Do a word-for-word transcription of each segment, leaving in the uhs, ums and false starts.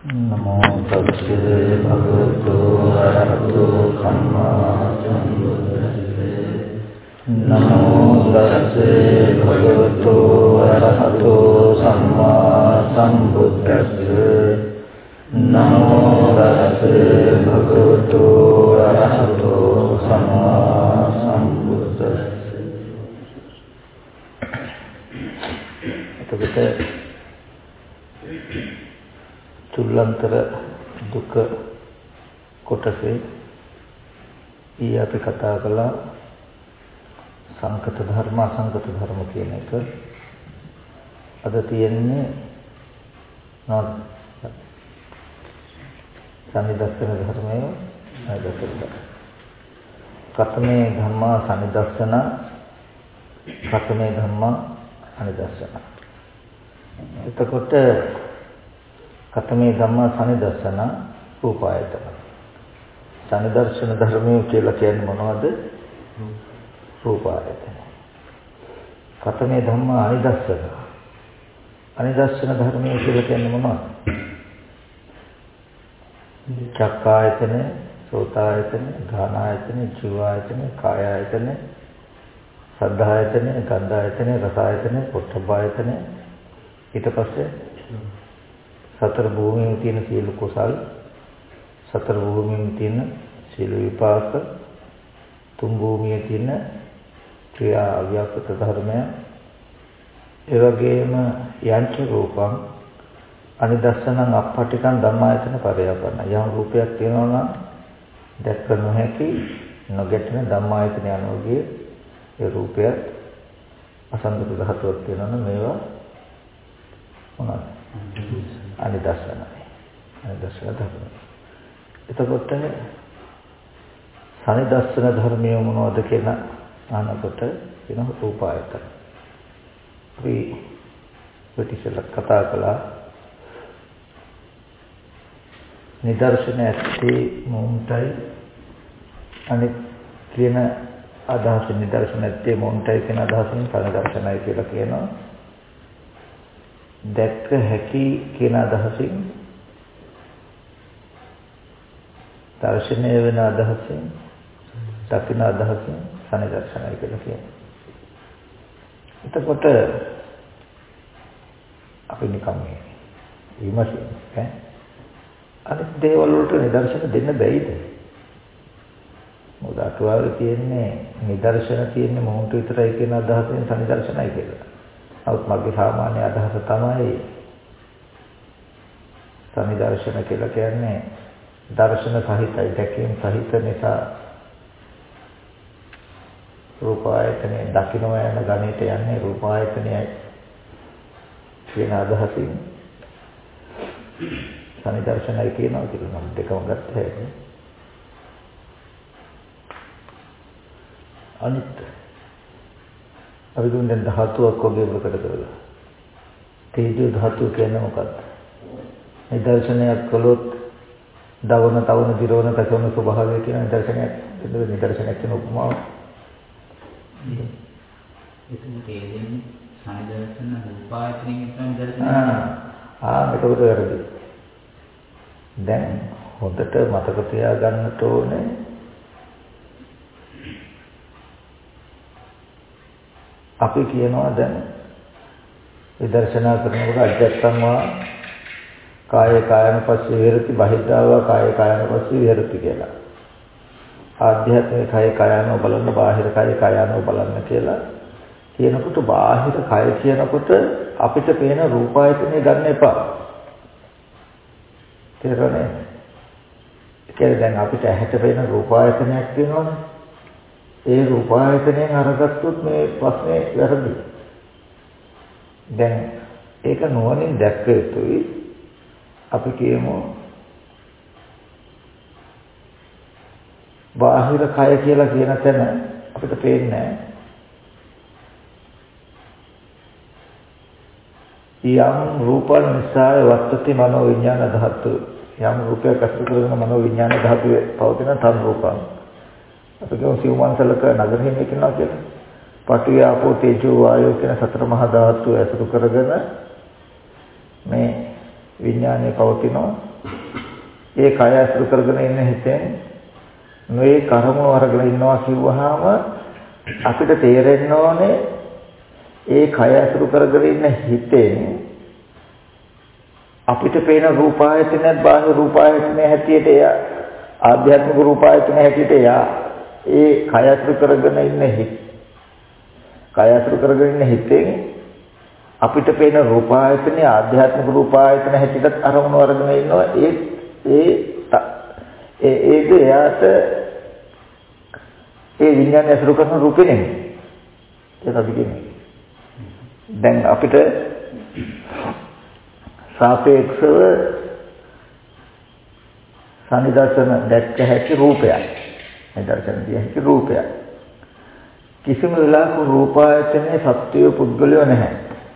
नमो तस्से भगवतो अरहतो सम्मा सम्बुद्धस्से नमो तस्से भगवतो अरहतो सम्मा सम्बुद्धस्से नमो तस्से भगवतो अरहतो सम्मा सम्बुद्धस्से එතකොට තුල්ලන්තර දුක කොටසේ ඊ අපි කතා කළා සංකත ධර්ම අසංකත ධර්ම කියන එක. අද තියෙන්නේ සනිදස්සන ධර්මය නේද? කතමේ ධම්මා සනිදස්සන කතමේ ධම්මා අනිදස්සන. එතකොට කතමේ ධම්මා සනිදස්සන රූපායතන. සනිදර්ශන ධර්මය කියලා කියන්නේ මොනවද? රූපායතන. කතමේ ධම්මා අනිදස්සන. අනිදස්සන ධර්මය කියලා කියන්නේ මොනවද? චක්කායතන, සෝතායතන, ධානායතන, ජීවායතන, කායායතන, සද්ධායතන, ගන්ධායතන, රසායතන, පොට්ටබ්බායතන. ඊට පස්සේ සතර භූමියේ තියෙන සියලු කුසල්, සතර භූමියේ තියෙන සියලු විපාක, තුන් භූමියේ තියෙන ක්‍රියා අව්‍යාපත ධර්මය, ඒ වගේම යංච රූපං අනිදස්සනං අප්පටිකං ධම්මායතන පරයපන්න. යම් රූපයක් තියෙනවා නම් දැක්ක නොහැකි නොගැටෙන ධම්මායතන යනෝගිය ඒ රූපය අසංගත ධාතුවක් තියෙනවා නම් මේවා මොනවාද? අනිදස්සනයි. අනිදස්සන ධර්ම. එතකොට සනිදස්සන ධර්මය මොනවද කියන අනකොට වෙන රූපායතන. අපි ප්‍රතිශල කතා කළා නිදර්ශන ඇත්තේ මොන්ටයි අනිත් කියන අදහස නිදර්ශන ඇත්තේ මොන්ටයි කියන අදහසින් සනිදර්ශනයි කියලා කියනවා. දැක්ක හැකි කියන අදහසින් දර්ශනය වෙන අදහසින් දකින අදහසින් සනිදර්ශනයි කියලා කියනවා. එතකොට අපි නිකම් විමසිමු ඈ අනිත් දේවල් වලට නිදර්ශන දෙන්න බැයිද? මොකද අටුවාවේ තියෙන්නේ නිදර්ශන තියෙන්නේ මොහොත විතරයි කියන අදහසෙන් සනිදර්ශනයි කියලා. නමුත් මගේ සාමාන්‍ය අදහස තමයි සනිදර්ශන කියලා කියන්නේ දර්ශන සහිතයි, දැකීම් සහිත නිසා රූපායතනේ දකින්න යන ගණිත යන්නේ රූපායතනයයි කියන අදහසින් සනිදර්ශනයි කියනවා කියලා නම් දෙකම ගත්ත හැකි. අනිත් අපි දුන්නේ ධාතුවක් වගේ ප්‍රකට කරලා. තේජෝ ධාතුව කියන්නේ මොකක්ද? නිදර්ශනයක් කළොත් දවන, තවන, දිරවන, තකවන ස්වභාවය කියන නිදර්ශනයක් දෙන්න නිදර්ශනයක් කියන උපමාව. ඒක තේරෙන්නේ සනිදර්ශන රූපායතනින් කියන නිදර්ශනය. ආ මේකට වැරදි. දැන් හොඳට මතක තියාගන්නට ඕනේ අපි කියනවා දැන් විදර්ශනා කරනකොට අජත්තං වා කාය කායනපස්සේ විහෙරති බහිද්ධාවා කාය කායනපස්සේ විහෙරති කියලා. ආධ්‍යාත්මික කාය කායano බලන්න බාහිර කාය කායano බලන්න කියලා කියනකොට බාහිර කාය කියනකොට අපිට පේන රූපායතනෙ ගන්න එපා. තේරෙන්නේ? ඒ කියන්නේ දැන් අපිට ඇහැට පේන රූපායතනයක් තියෙනවනේ. ඒ රූපායතනයෙන් අරගත්තොත් මේ ප්‍රශ්නේ වැරදි. දැන් ඒක නොවනින් දැක්ක යුතුයි. අපි කියමු බාහිර කය කියලා කියන තැන අපිට පේන්නේ යම් රූපන් නිසා වත්තති මනෝ විඥාන ධාතු. යම් රූපයක් අසු කරගෙන මනෝ විඥාන ධාතුවේ පවතින තන් රූපං. අපි කියමු සිව්මන්සලක නගරෙහිම කියනවා කියලා. පඨවි ආපෝ තේජෝ වායෝ කියන සතර මහා ධාතු ඇසුරු කරගෙන මේ විඥානය පවතිනවා. ඒ කය අසුරු කරගෙන ඉන්න හිතෙන් මේ කර්මව අරගෙන ඉන්නවා කිව්වහම අපිට තේරෙන්න ඕනේ ඒ කය අසුරු කරගෙන ඉන්න හිතෙන් අපිට පේන රූපායතනයත් බාහිර රූපායතනය හැටියට එය ආධ්‍යාත්මික රූපායතනය හැටියට එය ඒ කය අසුරු කරගෙන ඉන්න හිත කය අසුරු කරගෙන ඉන්න හිතෙන් අපිට පේන රූපායතනය ආධ්‍යාත්මික රූපායතන හැටියට අරමුණු අරගෙන ඉන්නවා ඒ ඒ ඒ ඒක එයාට ඒ විඥානය අසුරු කරන රූපේ නෙමෙයි ඒක අපි කියන්නේ දැන් අපිට සාපේක්ෂව සනිදර්ශන දැක්ක හැකි රූපයක් නිදර්ශන දිය හැකි රූපයක් කිසිම වෙලාවක රූපායතනයේ සත්‍ය පුද්ගලයෝ නැහැ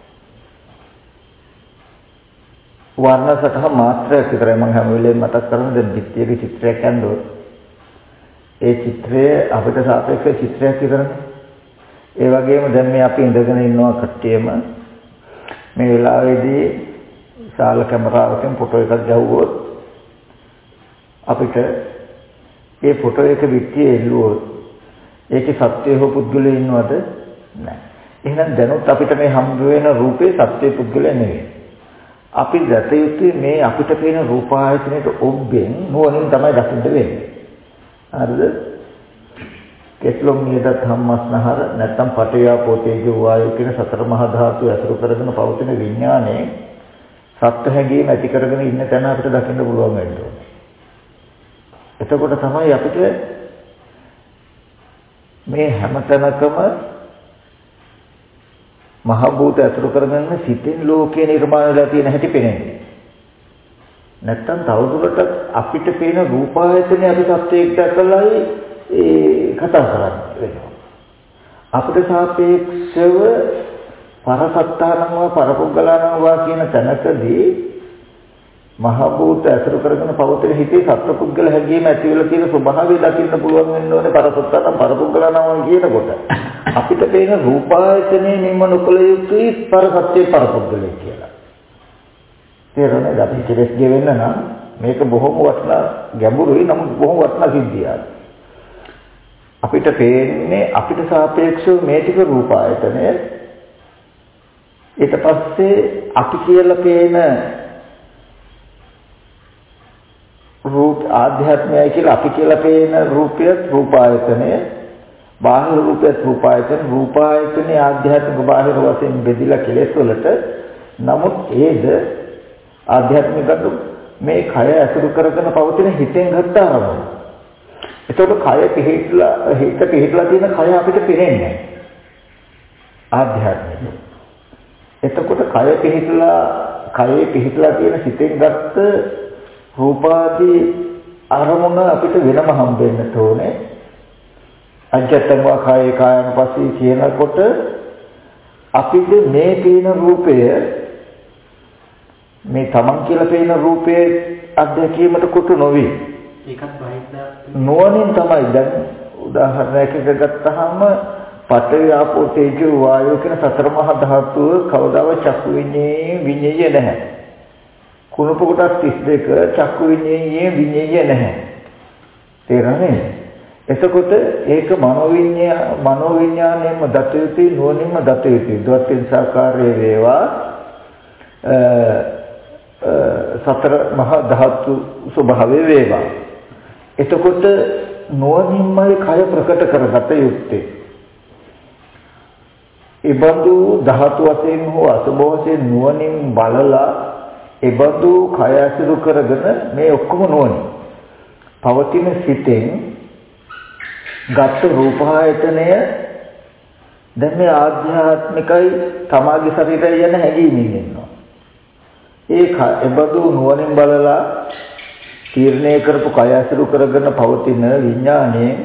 වර්ණ සතහ මාත්‍රයක් විතරයි මම හැම වෙලේම මතක් කරන්නේ දැන් පිටියේ චිත්‍රයක් ඇඳුවොත් ඒ චිත්‍රය අපිට සාපේක්ෂ චිත්‍රයක් විතරනේ ඒ වගේම දැන් මේ අපි ඉඳගෙන ඉන්නවා කට්ටියම මේ වෙලාවේදී විශාල කැමරාවකින් ෆොටෝ එකක් ගැහුවොත් අපිට ඒ ෆොටෝ එක පිටියේ එල්ලුවොත් ඒකේ සත්‍ය හෝ පුද්ගලයෙ ඉන්නවද නැහැ එහෙනම් දැනුත් අපිට මේ හම්බ වෙන රූපේ සත්‍ය පුද්ගලය නෙවෙයි අපි දැත යුත්තේ මේ අපිට පේන රූපායතනයේ ඔබෙන් නුවණින් තමයි දකින්න වෙන්නේ. හරිද? කෙස්ලොම් නියත ධම්මස්නහර නැත්තම් පටවියාපෝ තේජෝ වායු කියන සතර මහා ධාතු ඇසුරු කරගෙන පවතින විඥානේ සත්‍ය හැඟීම ඇති කරගෙන ඉන්න තැන අපිට දකින්න පුළුවන් වෙන්නේ. එතකොට තමයි අපිට මේ හැම තැනකම මහ භූත අතුරු කරගෙන සිතින් ලෝකේ නිර්මාණය වෙලා තියෙන හැටි පේන්නේ. නැත්තම් තවදුරටත් අපිට පේන රූපායතනේ අපි සත්‍යයක් දැකලායි ඒ කතා කරන්නේ. අපිට සාපේක්ෂව පරසත්තානම පරපුග්ගලානම කියන තැනකදී මහ භූත අතුරු කරගෙන පවතින හිතේ සත්පුද්ගල හැඟීම ඇති වෙලා තියෙන ස්වභාවය දකින්න පුළුවන් වෙන්න ඕනේ පරසත්තානම් පරපුග්ගලානම කියනකොට. අපිට පේන රූපායතනේ මෙම නොකල යුතුයි පරසත්‍ය පරපුද්ගලය කියලා. තේරෙනවද? අපි කෙලස් ගෙවෙන්න නම් මේක බොහොම වටිනා ගැඹුරුයි නමුත් බොහොම වටිනා සිද්ධියක්. අපිට පේන්නේ අපිට සාපේක්ෂව මේ ටික රූපායතනය ඊට පස්සේ අපි කියලා පේන රූප ආධ්‍යාත්මයයි කියලා අපි කියලා පේන රූපය රූපායතනය බාහිර රූපයත් රූපායතන රූපායතනේ ආධ්‍යාත්මික බාහිර වශයෙන් බෙදලා කෙලෙස් වලට නමුත් ඒද ආධ්‍යාත්මික මේ කය අසුරු කරගෙන පවතින හිතෙන් ගත්ත අරමුණ. එතකොට කය පිහිట్లా හිත පිහිట్లా තියෙන කය අපිට පේන්නේ ආධ්‍යාත්මික. එතකොට කය පිහිట్లా කයේ පිහිట్లా තියෙන හිතෙන් ගත්ත රූපාදී අරමුණ අපිට වෙනම හම්බෙන්න ඕනේ. අජත්තංවා කායේ කායන පස්සේ කියනකොට අපිට මේ පේන රූපය මේ තමන් කියලා පේන රූපයේ අධ්‍යක්ීමට කුතු නොවේ. ඒකත් බහිද්දා නුවණින් තමයි දැන් උදාහරණයක් ගත්තාම පඨවි ආපෝ තේජෝ වායෝ කියන සතර මහා ධාතුව කවදාවත් චක්කු විඤ්ඤාණය විඤ්ඤාණය නැහැ. කුණප කොටස් තිස් දෙක චක්කු විඤ්ඤාණය විඤ්ඤාණය නැහැ. තේරෙන්නේ? එතකොට ඒක මනෝවිඤ්ඤා මනෝවිඤ්ඤාණයෙන්ම දත යුතුයි නුවණින්ම දත යුතුයි. ද්වත්ින් සාකාරයේ වේවා සතර මහා ධාතු ස්වභාවයේ වේවා. එතකොට නුවණින්මයි කය ප්‍රකට කරගත යුත්තේ. ඒබඳු ධාතු වශයෙන් හෝ අසුභ වශයෙන් නුවණින් බලලා ඒබඳු කය අසුරු කරගෙන මේ ඔක්කොම නුවණින් පවතින සිතෙන් ගත රූපායතනය දැන් මේ ආධ්‍යාත්මිකයි තමාගේ ශරීරය යන හැඟීමෙන් ඉන්නවා. ඒක එබඳු නුවණින් බලලා තීරණය කරපු කය අසුරු කරගෙන පවතින විඥානයේ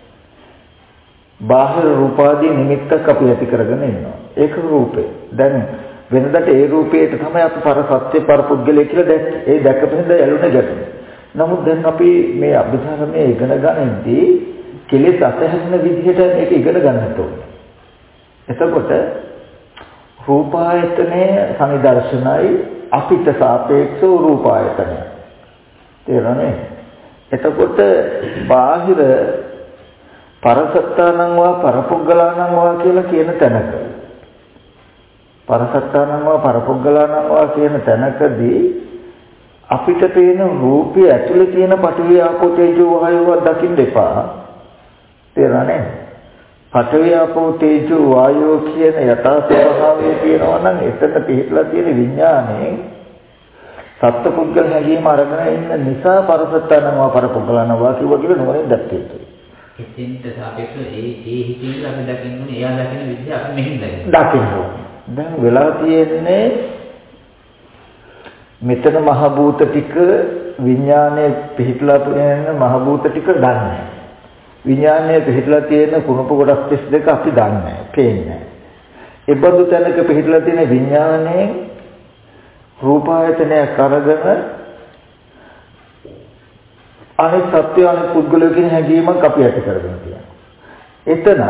බාහිර රූපාදී නිමිත්තක් අපි ඇති කරගෙන ඉන්නවා. ඒක රූපේ. දැන් වෙනදට ඒ රූපේට තමයි අපි පරසත්‍ය පරපුද්ගලය කියලා දැක්කේ. ඒ දැකපෙන්ද ඇලුනේ ගැටුනේ. නමුත් දැන් අපි මේ අභිධර්මයේ ඉගෙන ගන්නදී කෙලෙස් අතහැරෙන විදිහට මේක ඉගෙන ගන්නට ඕනේ. එතකොට රූපායතනය සනිදර්ශනයි අපිට සාපේක්ෂව රූපායතනය. තේරෙන්නේ? එතකොට බාහිර පරසත්තානං වා පරපුග්ගලානං වා කියලා කියන තැනක පරසත්තානං වා පරපුග්ගලානං වා කියන තැනකදී අපිට පේන රූපය ඇතුලේ තියෙන පඨවි ආපෝ තේජෝ වායුව දකින්න එපා. තේරෙන්නේ? පඨවි ආපෝ තේජෝ වායෝ කියන යථා ස්වභාවය තියෙනවා නම් එතන පිළිලා තියෙන විඥානේ සත්පුද්ගල හැඟීම අරගෙන ඉන්න නිසා පරසත්තානම පරපුද්ගලන වාක්‍ය වගේ නෝනේ දැක්කේ. එතෙන්ට සාපේක්ෂව ඒ ඒ හිතින් අපි දකින්නේ එයා දකින විදිහ අපි මෙහෙම දකිනවා. දකින්න. දැන් වෙලා තියෙන්නේ මෙතන මහ භූත ටික විඥානයේ පිහිටලා තියෙන මහ භූත ටික දන්නේ. විඥානයේ පිහිටලා තියෙන කුණප කොටස් තිස් දෙක අපි දන්නේ නැහැ, පේන්නේ නැහැ. ඒ බඳු තැනක පිහිටලා තියෙන විඥානයේ රූපායතනය කරගෙන අනිත් සත්‍ය අනිත් පුද්ගලයෝ කියන හැඟීමක් අපි ඇති කරගෙන තියෙනවා. එතන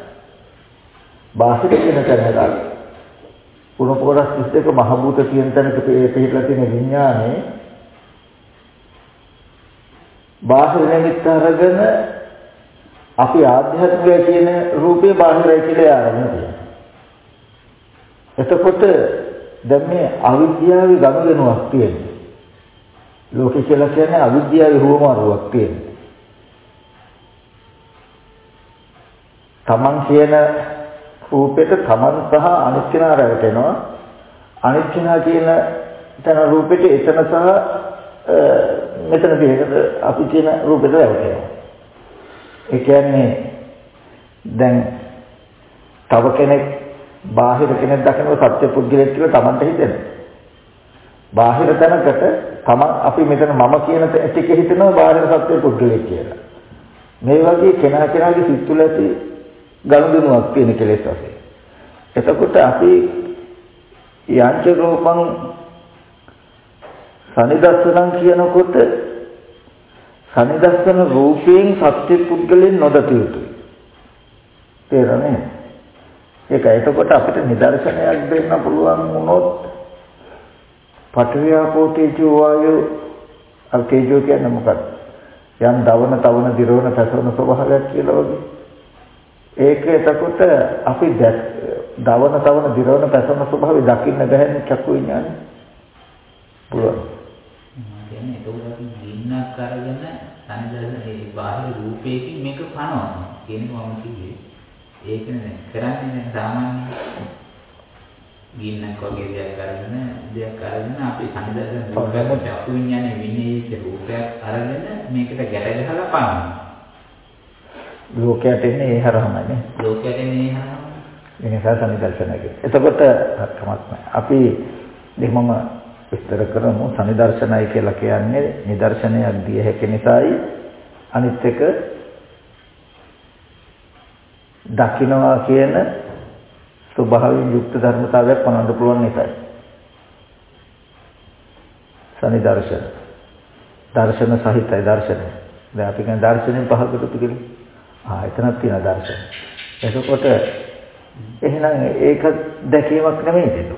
බාහිර කියන තැනක කුණප කොටස් තිස් දෙක මහ භූත කියන තැනක පිහිටලා තියෙන විඥානයේ බාහිර නිමිත්ත අරගෙන අපි ආධ්‍යාත්මිකය කියන රූපේ බාහිරයි කියලා ආරම්භ කරනවා. එතකොට දැන් මේ අවිද්‍යාවේ ගනුදෙනුවක් තියෙනවා. ලෝකේ කියලා කියන්නේ අවිද්‍යාවේ හුවමාරුවක් තියෙනවා. තමන් කියන රූපෙට තමන් සහ අනිත් කෙනා රැවටෙනවා. අනිත් කෙනා කියන තන රූපෙට එතන සහ මෙතන තියෙන අපි කියන රූපෙට රැවටෙනවා. ඒ කියන්නේ දැන් තව කෙනෙක් බාහිර කෙනෙක් දකිනව සත්‍ය පුද්ගලයෙක් කියලා Tamanට හිතෙනවා. බාහිර තැනකට Taman අපි මෙතන මම කියන ටික හිතනවා බාහිර සත්‍ය පුද්ගලයෙක් කියලා. මේ වගේ කෙනා කෙනාගේ සිත් තුළ ඇති ගනුදෙනුවක් තියෙන කෙලෙස් වශයෙන්. එතකොට අපි යංච රූපං සනිදස්සනං කියනකොට සනිදස්සන රූපයෙන් සත්‍ය පුද්ගලෙන් නොදත යුතුයි. තේරෙන්නේ? ඒක එතකොට අපිට නිදර්ශනයක් දෙන්න පුළුවන් වුණොත් පඨවි ආපෝ තේජෝ වායෝ අර තේජෝ කියන්නේ මොකක්ද? යම් දවන තවන දිරවන පැසවන ස්වභාවයක් කියලා වගේ. ඒක එතකොට අපි දවන තවන දිරවන පැසවන ස්වභාවය දකින්න බැහැ චක්කු විඥානේ. පුළුවන්. කියන්නේ ඒක උඩ ගින්නක් අරගෙන සංදර්ශන ඒ බාහිර රූපයකින් මේක පනවනවා කියනවා මම කිව්වේ. ඒකනේ කරන්නේ දැන් සාමාන්‍ය ගින්නක් වගේ දෙයක් අරගෙන දෙයක් අරගෙන අපි සංදර්ශන රූපයක් චක්කු විඥානේ විනීත රූපයක් අරගෙන මේකට ගැට ගහලා පනවනවා. ලෝකයට එන්නේ ඒ හරහමනේ. ලෝකයට එන්නේ ඒ හරහම. ඒ නිසා සංදර්ශනය කියන්නේ. එතකොට කමක් නැහැ. අපි දෙමම විස්තර කරමු. සනිදර්ශනයි කියලා කියන්නේ නිදර්ශනයක් දිය හැකි නිසායි අනිත් එක දකින්නවා කියන ස්වභාවයෙන් යුක්ත ධර්මතාවයක් පනවන්න පුළුවන් නිසායි. සනිදර්ශන. දර්ශන සහිතයි දර්ශනය. දැන් අපි කියන දර්ශනෙන් පහකට තුකලි. ආ එතනක් තියෙන දර්ශන. එතකොට එහෙනම් ඒක දැකීමක් නෙමෙයි ඒක.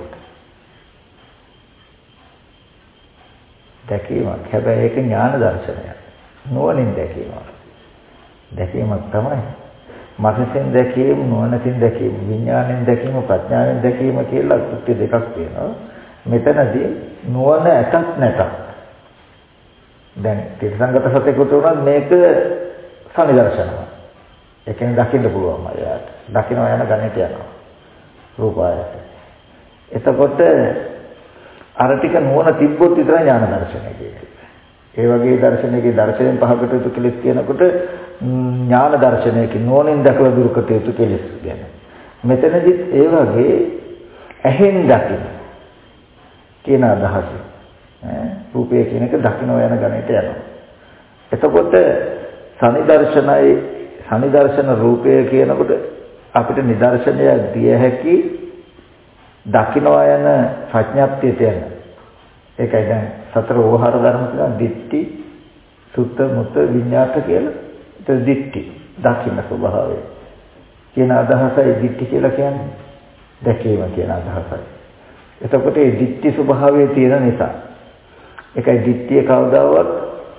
දැකීමක්. හැබැයි ඒක ඥාන දර්ශනයක්. නුවණින් දැකීමක්. දැකීමක් තමයි. මනසෙන් දැකීම, නුවණින් දැකීම, විඥාණයෙන් දැකීම, ප්‍රඥාවෙන් දැකීම කියලා කෘත්‍ය දෙකක් තියෙනවා. මෙතනදී නුවණ ඇතත් නැතත්. දැන් තිරසංගත සත්‍යකට උනත් මේක සනිදර්ශනයි. ඒ කියන්නේ දකින්න පුළුවන් අයයට. දකින්න යන ගණිත යනවා. රූපායත. එතකොට අර ටික නුවණ තිබ්බොත් විතරයි ඥාන දර්ශනය කියන්නේ. ඒ වගේ දර්ශනයකේ දර්ශනයෙන් පහකට යුතු කෙලෙස් කියනකොට ඥාන දර්ශනයකින් නුවණින් දැකලා දුරුකට යුතු කෙලෙස් ගැන. මෙතනදිත් ඒ වගේ ඇහෙන් දකින්න කියන අදහස. ඈ රූපය කියන එක දකින්න යන ගණිතය යනවා. එතකොට සනිදර්ශනයි සනිදර්ශන රූපය කියනකොට අපිට නිදර්ශනයක් දිය හැකි දකින්නවා යන ප්‍රඥාප්තියට යන. ඒකයි දැන් සතර ඕහාර ධර්ම කියලා දිට්ඨි, සුත්ත, මුත්ත, විඤ්ඤාත කියලා. ඒක දිට්ඨි දකින්න ස්වභාවය. කියන අදහසයි දිට්ඨි කියලා කියන්නේ. දැකීම කියන අදහසයි. එතකොට මේ දිට්ඨි ස්වභාවයේ තියෙන නිසා ඒකයි දිට්ඨිය කවදාවත්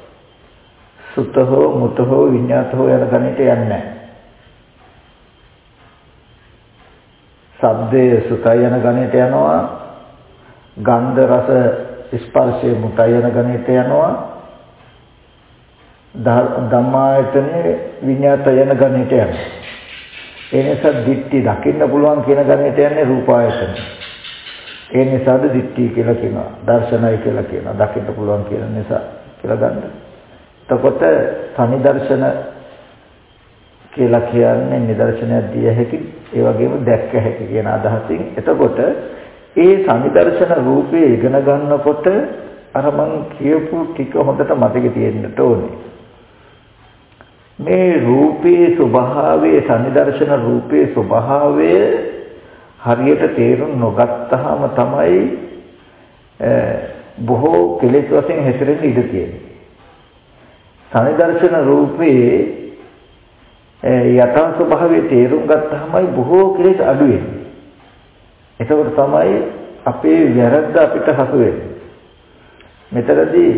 සුත හෝ මුත හෝ විඤ්ඤාත හෝ යන ගණිත යන්නේ නැහැ. ශබ්දයේ සුතය යන ගණිත යනවා. ගන්ධ රස ස්පර්ශයේ මුතය යන ගණිත යනවා. ධම්මායතනේ විඤ්ඤාත යන ගණිත යනවා. ඒ නිසා දිට්ඨි දකින්න පුළුවන් කියන ගණිත යන්නේ රූපායතන. ඒ නිසාද දිට්ඨි කියලා කියනවා. දර්ශනයි කියලා කියනවා. දකින්න පුළුවන් කියන නිසා කියලා ගන්න. එතකොට සනිදර්ශන කියලා කියන්නේ නිදර්ශනයක් දිය හැකි, ඒ වගේම දැක්ක හැකි කියන අදහසින්. එතකොට ඒ සනිදර්ශන රූපේ ඉගෙන ගන්නකොට අර මං කියපු ටික හොඳට මතක තියෙන්නට ඕනේ. මේ රූපේ ස්වභාවයේ සනිදර්ශන රූපේ ස්වභාවය හරියට තේරුම් නොගත්තාම තමයි බොහෝ කෙලෙස් වශයෙන් හැසිරෙන්න ඉඩ තියෙන්නේ. සනිදර්ශන රූපේ යථා ස්වභාවයේ තේරුම් ගත්තාමයි බොහෝ කෙලෙස් අඩු වෙන්නේ. එතකොට තමයි අපේ වැරද්ද අපිට හසු වෙන්නේ. මෙතනදී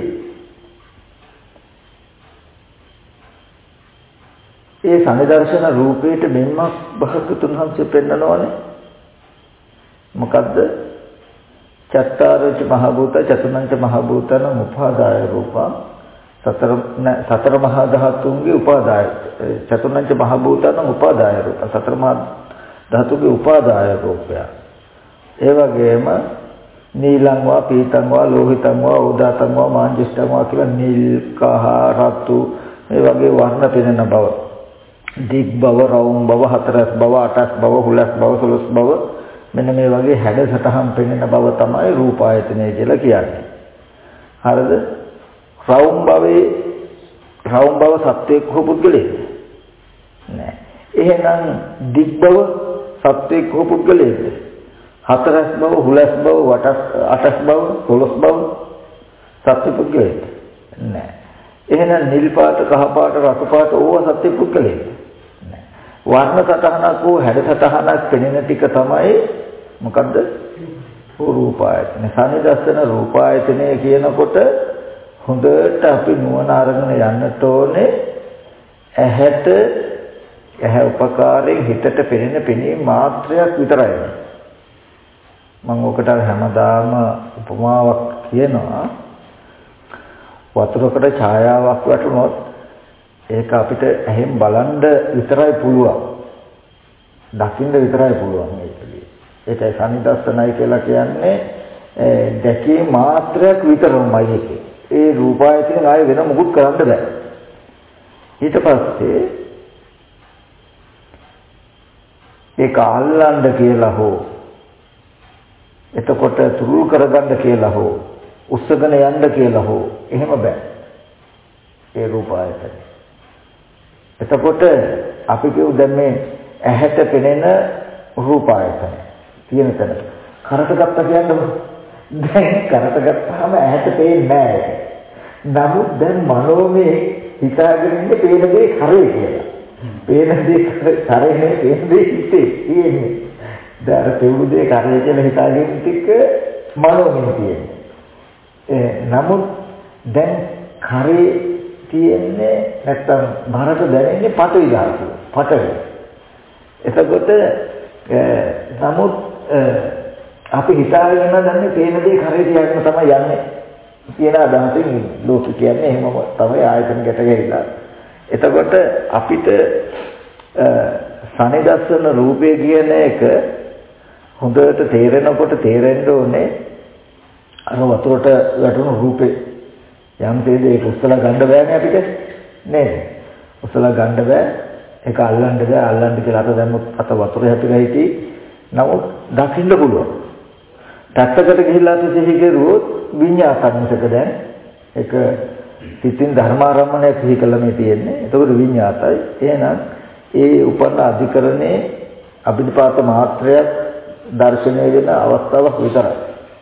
ඒ සනිදර්ශන රූපේට මෙන්නක් භාගතුන් වහන්සේ පෙන්නනවානේ. මොකද්ද? චත්තාරච මහ භූත චතුනංච මහ භූතන උපාදාය රූපා සතර සතර මහා ධාතුන්ගේ උපාදාය චතුනංච මහ භූතන උපාදාය රූප සතර මහා ධාතුන්ගේ උපාදාය රූපය. ඒ වගේම නීලං වා පීතං වා ලෝහිතං වා උදාතං වා මාංජිෂ්ඨං වා කියලා නිල් කහ රතු මේ වගේ වර්ණ පෙනෙන බව, දිග් බව, රවුම් බව, හතරස් බව, අටස් බව, හුලස් බව, සොළොස් බව, මෙන්න මේ වගේ හැඩ සටහන් පෙනෙන බව තමයි රූපායතනය කියලා කියන්නේ. හරිද? රවුම් භවයේ රවුම් භව සත්‍යයක් හෝ පුද්ගලයෙක් නෑ. එහෙනම් දිග් බව සත්‍යයක් හෝ පුද්ගලයෙක්. හතරස් බව, හුලස් බව, වටස් අටස් බව, සොළොස් බව සත්‍ය පුද්ගලයෙක් නෑ. එහෙනම් නිල් පාට, කහ පාට, රතු පාට ඕවා සත්‍ය පුද්ගලයෙක් නෑ. වර්ණ සටහනක් හෝ හැඩ සටහනක් පෙනෙන ටික තමයි මොකද්ද? රූපායතන. සනිදර්ශන රූපායතනය කියනකොට හොඳට අපි නුවණ අරගෙන යන්නට ඕනේ. ඇහැට ඇහැ උපකාරයෙන් හිතට පෙනෙන පෙනීම මාත්‍රයක් විතරයි. මම ඔකට හැමදාම උපමාවක් කියනවා. වතුරකට ඡායාවක් වැටුනොත් ඒක අපිට ඇහෙන් බලන්න විතරයි පුළුවන්. දකින්න විතරයි පුළුවන් මේකදී. ඒකයි සනිදස්සනයි කියලා කියන්නේ දැකීම මාත්‍රයක් විතරමයි ඒකේ. ඒ රූපායතන ආයෙ වෙන මොකුත් කරන්න බෑ. ඊට පස්සේ ඒක අල්ලන්න කියලා හෝ එතකොට තුරුල් කරගන්න කියලා හෝ උස්සගෙන යන්න කියලා හෝ එහෙම බෑ. ඒ රූපායතන. එතකොට අපි කියමු දැන් මේ ඇහැට පෙනෙන රූපායතන තියෙන තැන කරට ගත්තා කියන්නේ දැන් කරට ගත්තාම ඇහැට පේන්නේ නැහැ. නමුත් දැන් මනෝමය හිතාගෙන ඉන්නේ පේන දේ කරේ කියලා. පේන දේ කරේ නේ පේන දේ හිතේ තියෙන්නේ. දැන් පෙවුණු දේ කරේ කියලා හිතාගෙන ටික මනෝමය තියෙන්නේ. ඒ නමුත් දැන් කරේ තියෙන්නේ නැත්තම් බරට දැනෙන්නේ පටවි ධාතුව. පටවි. එතකොට නමුත් අපි හිතාගෙන ඉන්නදන්නේ පේන දේ කරේ තියාගෙන තමයි යන්නේ කියන අදහසින් ලෝක කියන්නේ එහෙමම තමයි ආයතන ගැට ගැහිලා. එතකොට අපිට සනිදස්සන රූපේ කියන එක හොඳට තේරෙනකොට තේරෙන්න ඕනේ අර වතුරට වැටුණු රූපේ යම් තේද ඒක උස්සලා ගන්න බෑනේ අපිට නේද? උස්සලා ගන්න බෑ. ඒක අල්ලන්න බෑ. අල්ලන්න කියලා අත දැම්මොත් අත වතුර හැපිලා හිටි. නමුත් දකින්න පුළුවන්. පැත්තකට ගිහිල්ලා සිහි කෙරුවොත් විඤ්ඤාතනිසක දැන් ඒක සිතින් ධර්මාරම්මණය සිහි කළ මේ තියෙන්නේ. ඒකෝද විඤ්ඤාතයි. එහෙනම් ඒ උපන්න අධිකරණේ අභිපාත මාත්‍රයක් දර්ශනය වෙන අවස්ථාවක් විතරයි.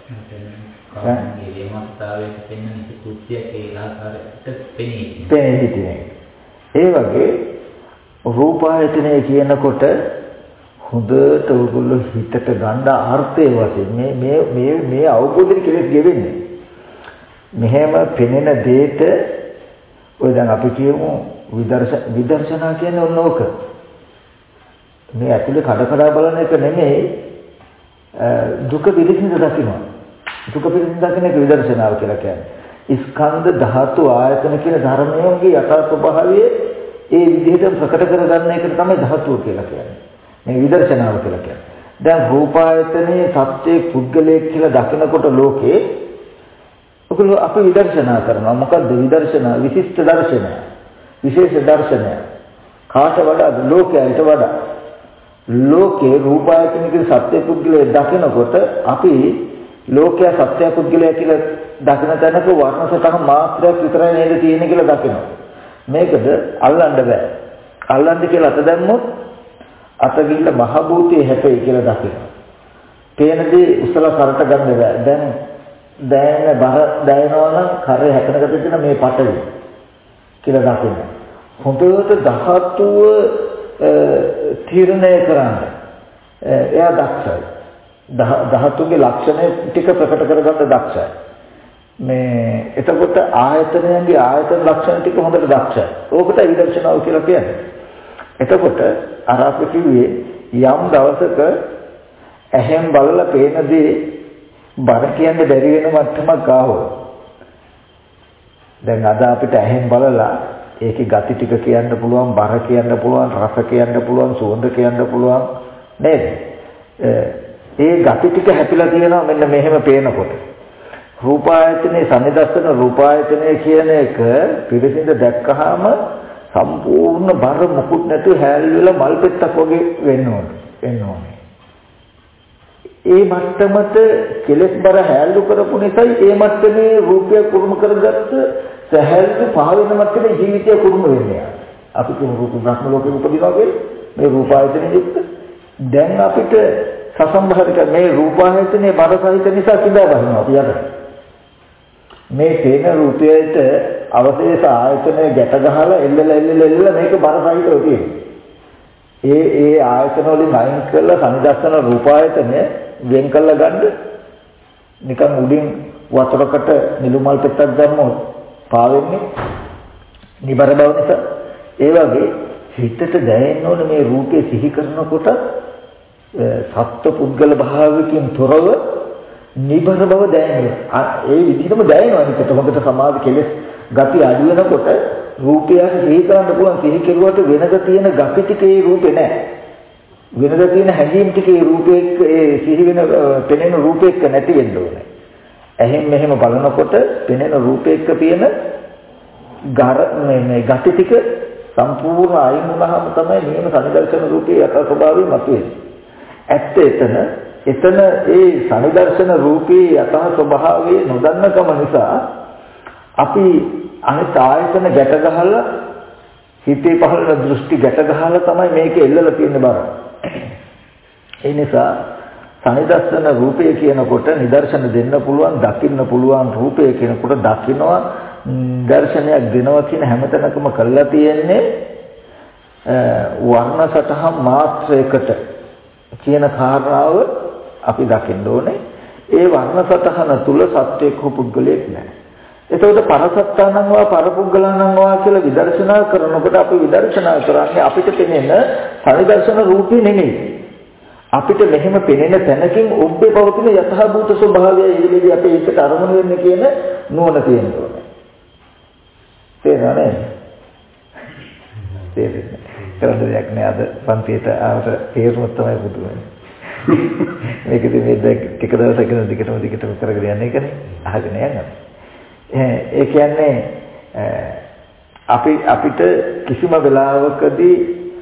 ඒ මාත්‍රාවේ පෙන්වන කෘත්‍යයක් ඒ ආකාරයට පෙනී පෙනී ඒ වගේ රූපායතනය කියනකොට හොඳට ඔයගොල්ලෝ හිතට ගන්න අර්ථය වශයෙන් මේ මේ මේ මේ අවබෝධය කෙලෙස් ගෙවෙන්නේ. මෙහෙම පෙනෙන දෙයට ඔය දැන් අපි කියමු විදර්ශ විදර්ශනා කියන්නේ ඔන්න ඕක. මේ ඇතුලේ කඩ කඩ බලන එක නෙමෙයි දුක පිළිසිඳ දකින්න. දුක පිළිසිඳ දකින්න එක විදර්ශනාව කියලා කියන්නේ. ස්කන්ධ ධාතු ආයතන කියන ධර්මයන්ගේ යථා ස්වභාවය ඒ විදිහට ප්‍රකට කරගන්න එක තමයි ධාතුව කියලා කියන්නේ. මේ විදර්ශනාව කියලා කියන්නේ. දැන් රූපායතනයේ සත්‍යයේ පුද්ගලයෙක් කියලා දකිනකොට ලෝකේ ඔකල අපි විදර්ශනා කරනවා. මොකද්ද විදර්ශනා? විශිෂ්ට දර්ශනය. විශේෂ දර්ශනය. කාට වඩා ලෝකයට වඩා ලෝකේ රූපායතනික සත්‍ය පුද්ගලයෙක් දකිනකොට අපි ලෝකයා සත්‍ය පුද්ගලයා කියලා දකින තැනක වර්ණ සතහ මාත්‍රයක් විතරයි නේද තියෙන්නේ කියලා දකිනවා. මේකද අල්ලන්න බෑ. අල්ලන්න කියලා අත දැම්මොත් අත ගිල්ල මහ භූතයේ හැපෙයි කියලා දකිනවා. පේන දේ උසලා කරට ගන්න බෑ. දැන් දැනෙන බර දැනෙනවා නම් කරේ හැපෙනකට තියෙන මේ පටවි කියලා දකිනවා. හොඳට ධාතුව තීරණය කරන්න එයා දක්ෂයි. ධාතුගේ ලක්ෂණ ටික ප්‍රකට කරගන්න දක්ෂයි. මේ එතකොට ආයතනයන්ගේ ආයතන ලක්ෂණ ටික හොඳට දක්ෂයි. ඕකට විදර්ශනාව කියලා කියන්නේ. එතකොට අර අපි කිව්වේ යම් දවසක ඇහෙන් බලලා පේන දේ බර කියන්නේ බැරි වෙන මට්ටමක් ආවොත් දැන් අද අපිට ඇහෙන් බලලා ඒකේ ගති ටික කියන්න පුළුවන්, බර කියන්න පුළුවන්, රස කියන්න පුළුවන්, සුවඳ කියන්න පුළුවන් නේද? ඒ ගති ටික හැපිලා තියෙනවා මෙන්න මෙහෙම පේනකොට. රූපායතනේ සම්නිදස්සන රූපායතනය කියන එක පිළිසිඳ දැක්කහම සම්පූර්ණ බර මුකුත් නැතුව හැල්ලි වෙලා මල් පෙත්තක් වගේ වෙන්න ඕනේ. වෙන්න ඕනේ. ඒ මට්ටමට කෙලස් බර හැල්ලු කරපු නිසායි ඒ මට්ටමේ රූපය කුරුම කරගත්ත සහැල්ලු පහවෙන මට්ටමේ ජීවිතය කුරුම වෙන්නේ. අපි කියන රූප බ්‍රහ්ම ලෝකෙ උපදිනවා කියන්නේ මේ රූපායතනෙ යුක්ත. දැන් අපිට සසම්බහරක මේ රූපායතනේ බර සහිත නිසා කිඳා බහිනවා අපි යකට. මේ තේන රූපයට අවශේෂ ආයතනය ගැට ගහලා එල්ලලා එල්ලලා එල්ලලා මේක බර සහිතව තියෙනවා. ඒ ඒ ආයතන වලින් අයින් කරලා සම්නිදස්සන රූපායතනය වෙන් කරලා ගන්න නිකන් උඩින් වතුරකට නිලුමල් පෙත්තක් දැම්මොත් පාවෙන්නේ නිබර බව නිසා. ඒ වගේ හිතට දැනෙන්න ඕන මේ රූපේ සිහි කරනකොට සත්ත්ව පුද්ගල භාවයකින් තොරව නිබර බව දැනෙනවා. ඒ විදිහටම දැනෙනවා. නිකට හොඳට සමාධි කෙලෙස් ගති අඩු වෙනකොට රූපය සිහි කරන්න පුළුවන්. සිහි කෙරුවට වෙනද තියෙන ගති ටික ඒ රූපේ නැහැ. වෙනද තියෙන හැඟීම් ටික ඒ රූපේ ඒ සිහි වෙන පෙනෙන රූපේ එක්ක නැති වෙන්න ඕනේ. එහෙන් මෙහෙම බලනකොට පෙනෙන රූපේ එක්ක තියෙන ගර මේ මේ ගති ටික සම්පූර්ණ අයින් වුණාම තමයි මේම සනිදර්ශන රූපේ යථා ස්වභාවය මතුවෙන්නේ. ඇත්ත එතන එතන ඒ සනිදර්ශන රූපේ යථා ස්වභාවය නොදන්නකම නිසා අපි අනිත් ආයතන ගැට ගහලා හිතේ පහළ දෘෂ්ටි ගැට ගහලා තමයි මේක එල්ලලා තියෙන්නේ බර. ඒ නිසා සනිදර්ශන රූපය කියනකොට නිදර්ශන දෙන්න පුළුවන්, දකින්න පුළුවන් රූපය කියනකොට දකින්නවා දර්ශනයක් දෙනවා කියන හැමතැනකම කළා තියෙන්නේ වර්ණ සටහන් මාත්‍රයකට කියන කාරණාව අපි දකින්න ඕනේ. ඒ වර්ණ සටහන තුල සත්‍යයක් හෝ පුද්ගලයෙක් නැහැ. එතකොට පරසත්තානං වා පරපුද්ගලනං වා කියලා විදර්ශනා කරනකොට අපි විදර්ශනා කරන්නේ අපිට පෙනෙන පරිදර්ශන රූපේ නෙමෙයි. අපිට මෙහෙම පෙනෙන තැනකින් ඔබ්බේ පවතින යථාභූත ස්වභාවය ඉදිරියේදී අපි ඒකට අරමුණු වෙන්න කියන නුවණ තියෙන්න ඕනේ. තේරෙනවද? තේරෙන්නේ. කරන්න දෙයක් නෑ අද පන්තියට ආවට තේරුමක් තමයි පුදු වෙන්නේ. මේකදී මේ ටික දවසක් ඉඳන් දිගටම දිගටම කරගෙන යන්නේ ඒකනේ. අහගෙන යනවා. ඒ කියන්නේ අපි අපිට කිසිම වෙලාවකදී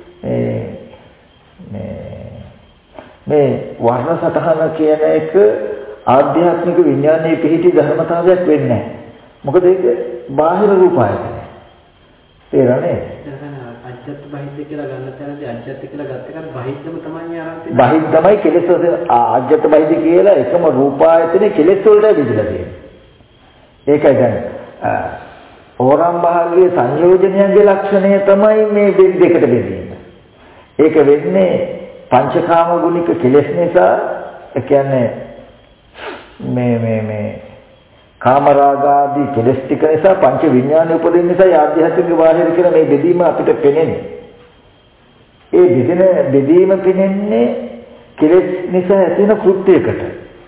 මේ මේ වර්ණ සතහන කියන එක ආධ්‍යාත්මික විඥානයේ පිහිටි ධර්මතාවයක් වෙන්නේ නැහැ. මොකද ඒක බාහිර රූපායතනය. තේරෙන්නේ? අජ්ජත් බහිද්ද කියලා ගන්න තැනදී අජ්ජත් කියලා ගත්ත එකට බහිද්දම තමයි ආරම්භය. බහිද්ද තමයි කෙලෙස් අජ්ජත් බහිද්ද කියලා එකම රූපායතනේ කෙලෙස් වලට බෙදලා තියෙන්නේ. ඒකයි දැන් ඕරම් භාගයේ සංයෝජනයන්ගේ ලක්ෂණය තමයි මේ දෙකට බෙදෙන්නේ. ඒක වෙන්නේ පංචකාම ගුණික කෙලෙස් නිසා. ඒ කියන්නේ මේ මේ මේ කාමරාග ආදී කෙලෙස් ටික නිසා පංච විඥාන උපදින නිසා ආධ්‍යාත්මික බාහිර කියලා මේ බෙදීම අපිට පෙනෙන්නේ. ඒ බෙදෙන බෙදීම පෙනෙන්නේ කෙලෙස් නිසා ඇති වෙන කෘත්‍යයකට.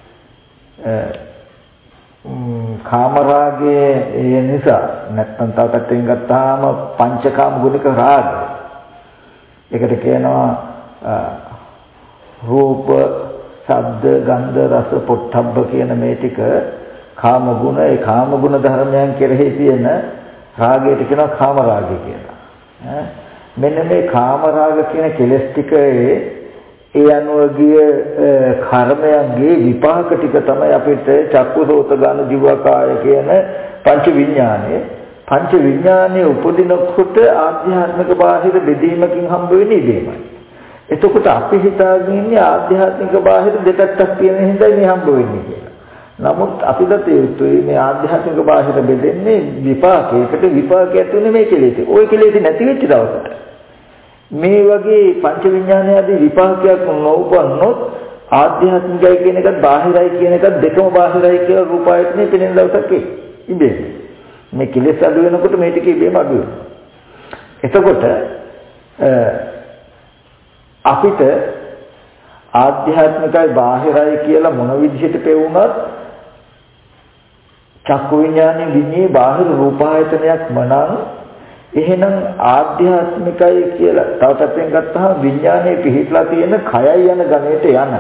කාමරාගයේ නිසා නැත්නම් තව පැත්තකින් ගත්තාම පංචකාම ගුණික රාග. ඒකට කියනවා රූප, ශබ්ද, ගන්ධ, රස, පොට්ටබ්බ කියන මේ ටික කාම ගුණ. ඒ කාම ගුණ ධර්මයන් කෙරෙහි තියෙන රාගයට කියනවා කාම රාගය කියලා. මෙන්න මේ කාම රාග කියන කෙලෙස් ටිකේ ඒ අනුව ගිය කර්මයන්ගේ විපාක ටික තමයි අපිට චක්කු සෝත ගාන දිවකාය කියන පංච විඥානය. පංච විඥානයේ උපදිනකොට ආධ්‍යාත්මික බාහිර බෙදීමකින් හම්බ වෙන ඉබේමයි. එතකොට අපි හිතාගෙන ඉන්නේ ආධ්‍යාත්මික බාහිර දෙකක් තියෙන හින්දා මේ හම්බ වෙන්නේ කියලා. නමුත් අපි දත යුතුයි මේ ආධ්‍යාත්මික බාහිර බෙදෙන්නේ විපාකයකට. විපාකයක් තුනේ මේ කෙලෙස්. ওই කෙලෙස් නැති වෙච්ච දවසට මේ වගේ පංච විඥාන ආදී විපාකයක් නොඋපන්නොත් ආධ්‍යාත්මිකයි කියන එකත් බාහිරයි කියන එකත් දෙකම බාහිරයි කියලා රූපායතනේ පෙනෙන දවසක් ඉබේ. මේ කෙලෙස් අඩු වෙනකොට මේ ටික ඉබේම අඩු වෙනවා. එතකොට අපිට ආධ්‍යාත්මිකයි බාහිරයි කියලා මොන විදිහට පෙවුනත් චක්කු විඥානේ විඤ්ඤේ බාහිර රූපායතනයක් මනං එහෙනම් ආධ්‍යාත්මිකයි කියලා තව පැත්තෙන් ගත්තාම විඥානයේ පිහිටලා තියෙන කයයි යන ගණයට යන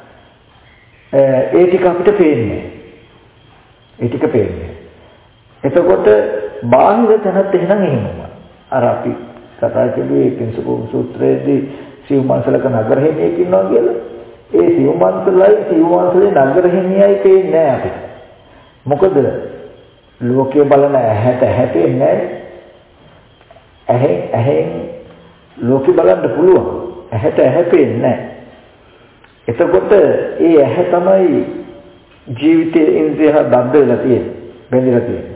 ඒ ටික අපිට පේන්නේ. ඒ ටික පේන්නේ. එතකොට බාහිර තැනත් එහෙනම් එහෙමම. අර අපි කතා කළේ පින්සකෝ සූත්‍රයේදී සිව්මන්සලක නගරහිමියෙක් ඉන්නවා කියලා. ඒ සිව්මන්සලයි සිව්මන්සලේ නගරහිමියයි පේන්නේ නැහැ අපිට. මොකද ලෝකයේ බලන ඇහැට හැපෙන්නේ නැහැ. ඇහෙන් ඇහෙන් ලෝකෙ බලන්න පුළුවන්. ඇහැට ඇහැ පේන්නේ නැහැ. එතකොට ඒ ඇහැ තමයි ජීවිතයේ ඉන්ද්‍රිය බද්ධ වෙලා තියෙන්නේ. බැඳලා තියෙන්නේ.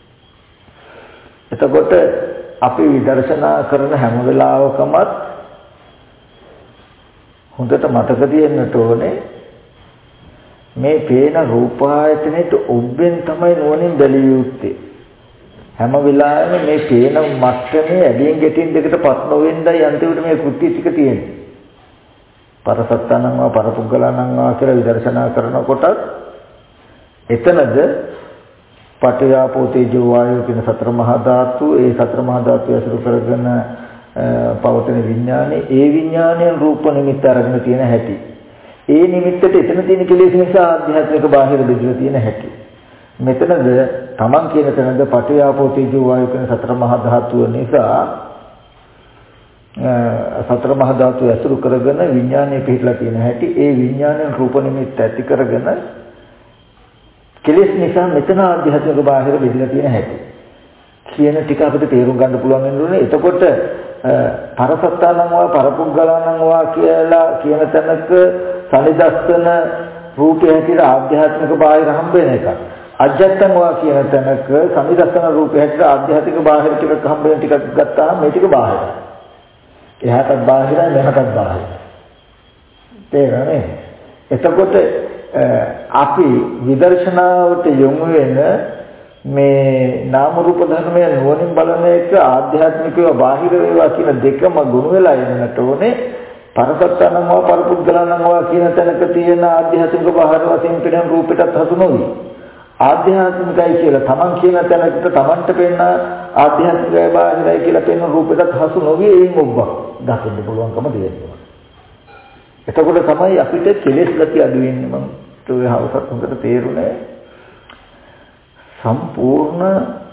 එතකොට අපි විදර්ශනා කරන හැම වෙලාවකමත් හොඳට මතක තියෙන්නට ඕනේ මේ පේන රූපායතනෙට ඔබෙන් තමයි නුවණින් බැලිය යුත්තේ. හැම වෙලාවෙම මේ පේන මට්ටමේ ඇදීන් ගැටින් දෙකට පස් නොවෙන්නයි අන්තිමට මේ කෘත්‍ය ටික තියෙන්නේ. පරසත්තනංවා පරපුග්ගලනංවා කියලා විදර්ශනා කරනකොට එතනද පඨයාපෝ තේජෝ වායෝ කියන සතර මහා ධාතු, ඒ සතර මහා ධාතු ඇසුරු කරගෙන පවතින විඥානේ, ඒ විඥානයෙන් රූප නිමිත්ත අරගෙන තියෙන හැටි. ඒ නිමිත්තට එතන තියෙන කෙලෙස් නිසා ආධ්‍යාත්මික බාහිර බෙදලා තියෙන හැටි. මෙතනද තමන් කියන තැනද පඨයාපෝ තේජෝ වායෝ කියන සතර මහා ධාතුව නිසා සතර මහා ධාතුව ඇසුරු කරගෙන විඥානයේ පිහිටලා තියෙන හැටි. ඒ විඥානයෙන් රූප නිමිත්ත ඇති කරගෙන කෙලෙස් නිසා මෙතන ආධ්‍යාත්මික බාහිර බෙදලා තියෙන හැටි කියන ටික අපිට තේරුම් ගන්න පුළුවන් වෙනුනේ. එතකොට පරසත්තානංවා පරපුග්ගලනංවා කියලා කියන තැනක සනිදස්සන රූපය හැටියට ආධ්‍යාත්මික බාහිර හම්බ වෙන එක. අජත්තංවා කියන තැනක සනිදස්සන රූපය හැටියට ආධ්‍යාත්මික බාහිර ටිකක් හම්බ වෙන ටිකක් ගත්තාම මේ ටික බාහිරයි. එහාටත් බාහිරයි මෙහාටත් බාහිරයි. තේරෙන්නේ? එතකොට අපි විදර්ශනාවට යොමු වෙන මේ නාම රූප ධර්මය නුවණින් බලන එක ආධ්‍යාත්මිකව බාහිර වේවා කියන දෙකම ගුණ වෙලා යන්නට ඕනේ. පරසත්තනංවා පරපුග්ගලනංවා කියන තැනක තියෙන ආධ්‍යාත්මික බාහිර වශයෙන් පෙනෙන රූපයටත් හසු නොවි. ආධ්‍යාත්මිකයි කියලා තමන් කියන තැනකට තමන්ට පෙන්න ආධ්‍යාත්මිකයි බාහිරයි කියලා පෙනෙන රූපයටත් හසු නොවි. ඒන් ඔබ දකින්න පුළුවන්කම දෙන්නවා. එතකොට තමයි අපිට කෙලෙස් ගතිය අඩු වෙන්නේ. මම ඒ හවසත් හොඳට තේරුණේ. සම්පූර්ණ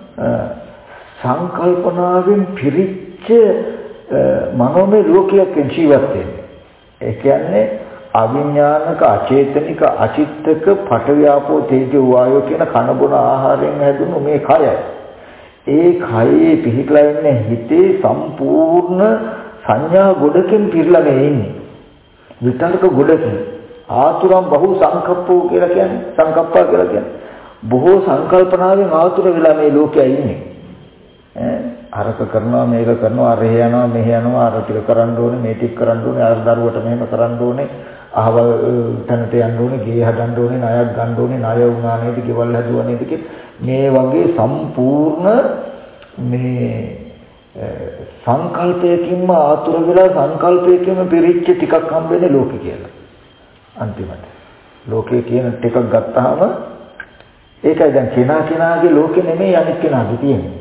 සංකල්පනාවෙන් පිරිච්ච මනෝමය ලෝකයක් ජීවත් වෙන්නේ. ඒ කියන්නේ අවිඥානික, අචේතනික, අචිත්තක පඨවි තේජෝ වායෝ කියන කන බොන ආහාරයෙන් හැදුණු මේ කය. ඒ කයේ පිහිටලා ඉන්නේ හිතේ සම්පූර්ණ සංඥා ගොඩකින් පිරලා ඉන්නේ. විතර්ක ගොඩකින් ආතුරම් බහු සංකප්පෝ කියලා කියන්නේ සංකප්පා කියලා කියන්නේ බොහෝ සංකල්පනාවෙන් ආතුර වෙලා මේ ලෝකයේ ඉන්නේ. ඈ අරක කරනවා මේක කරනවා අර යනවා මෙහෙ යනවා අර ටික කරන්න ඕනේ මේ ටික කරන්න ඕනේ අර දරුවට මෙහෙම කරන්න ඕනේ අහවල් තැනට යන්න ඕනේ, ගේ හදන්න ඕනේ, ණයක් ගන්න ඕනේ, ණය වුණා නේද, ගෙවල් හැදුවා නේද මේ වගේ සම්පූර්ණ මේ සංකල්පයකින්ම ආතුර වෙලා සංකල්පයකින්ම පිරිච්ච ටිකක් හම්බෙන්නේ ලෝකේ කියලා. අන්තිමට ලෝකේ කියන ටිකක් ගත්තාම ඒකයි දැන් කෙනා කෙනාගේ ලෝකෙ නෙමෙයි අනිත් කෙනාගේ තියෙන්නේ.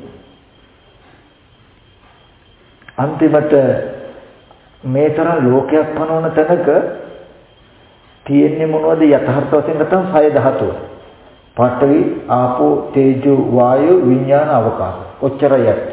අන්තිමට මේ තරම් ලෝකයක් පනවන තැනක තියෙන්නේ මොනවද යථාර්ථ වශයෙන් නැත්නම් සය ධාතුව. පඨවි, ආපෝ, තේජෝ, වායෝ, විඥාන, අවකාශ. ඔච්චරයි ඇත්ත.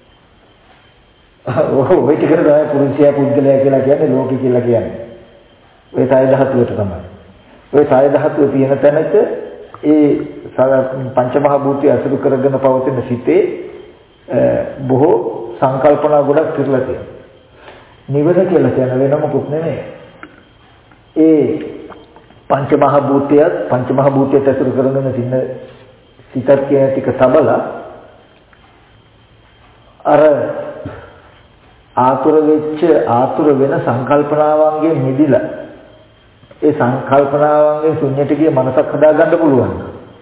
ඔය ටික තමයි පුරුෂයා පුද්ගලයා කියලා කියන්නේ ලෝකෙ කියලා කියන්නේ. ඔය සය ධාතුවට තමයි. ඔය සය ධාතුව තියෙන තැනක ඒ පංචමහා භූතය අසුරු කරගෙන පවතින සිතේ බොහෝ සංකල්පනා ගොඩක් පිරලා තියෙනවා. නිවන කියලා කියන වෙන මොකුත් නෙමෙයි. ඒ පංචමහා භූතයත් පංචමහා භූතයත් අසුරු කරගෙන සින්න සිතත් කියන ටික තබලා අර ආතුර වෙච්ච ආතුර වෙන සංකල්පනාවන්ගෙන් මිදිලා ඒ සංකල්පනාවන්ගෙන් ශුන්‍යට ගිය මනසක් හදාගන්න පුළුවන්.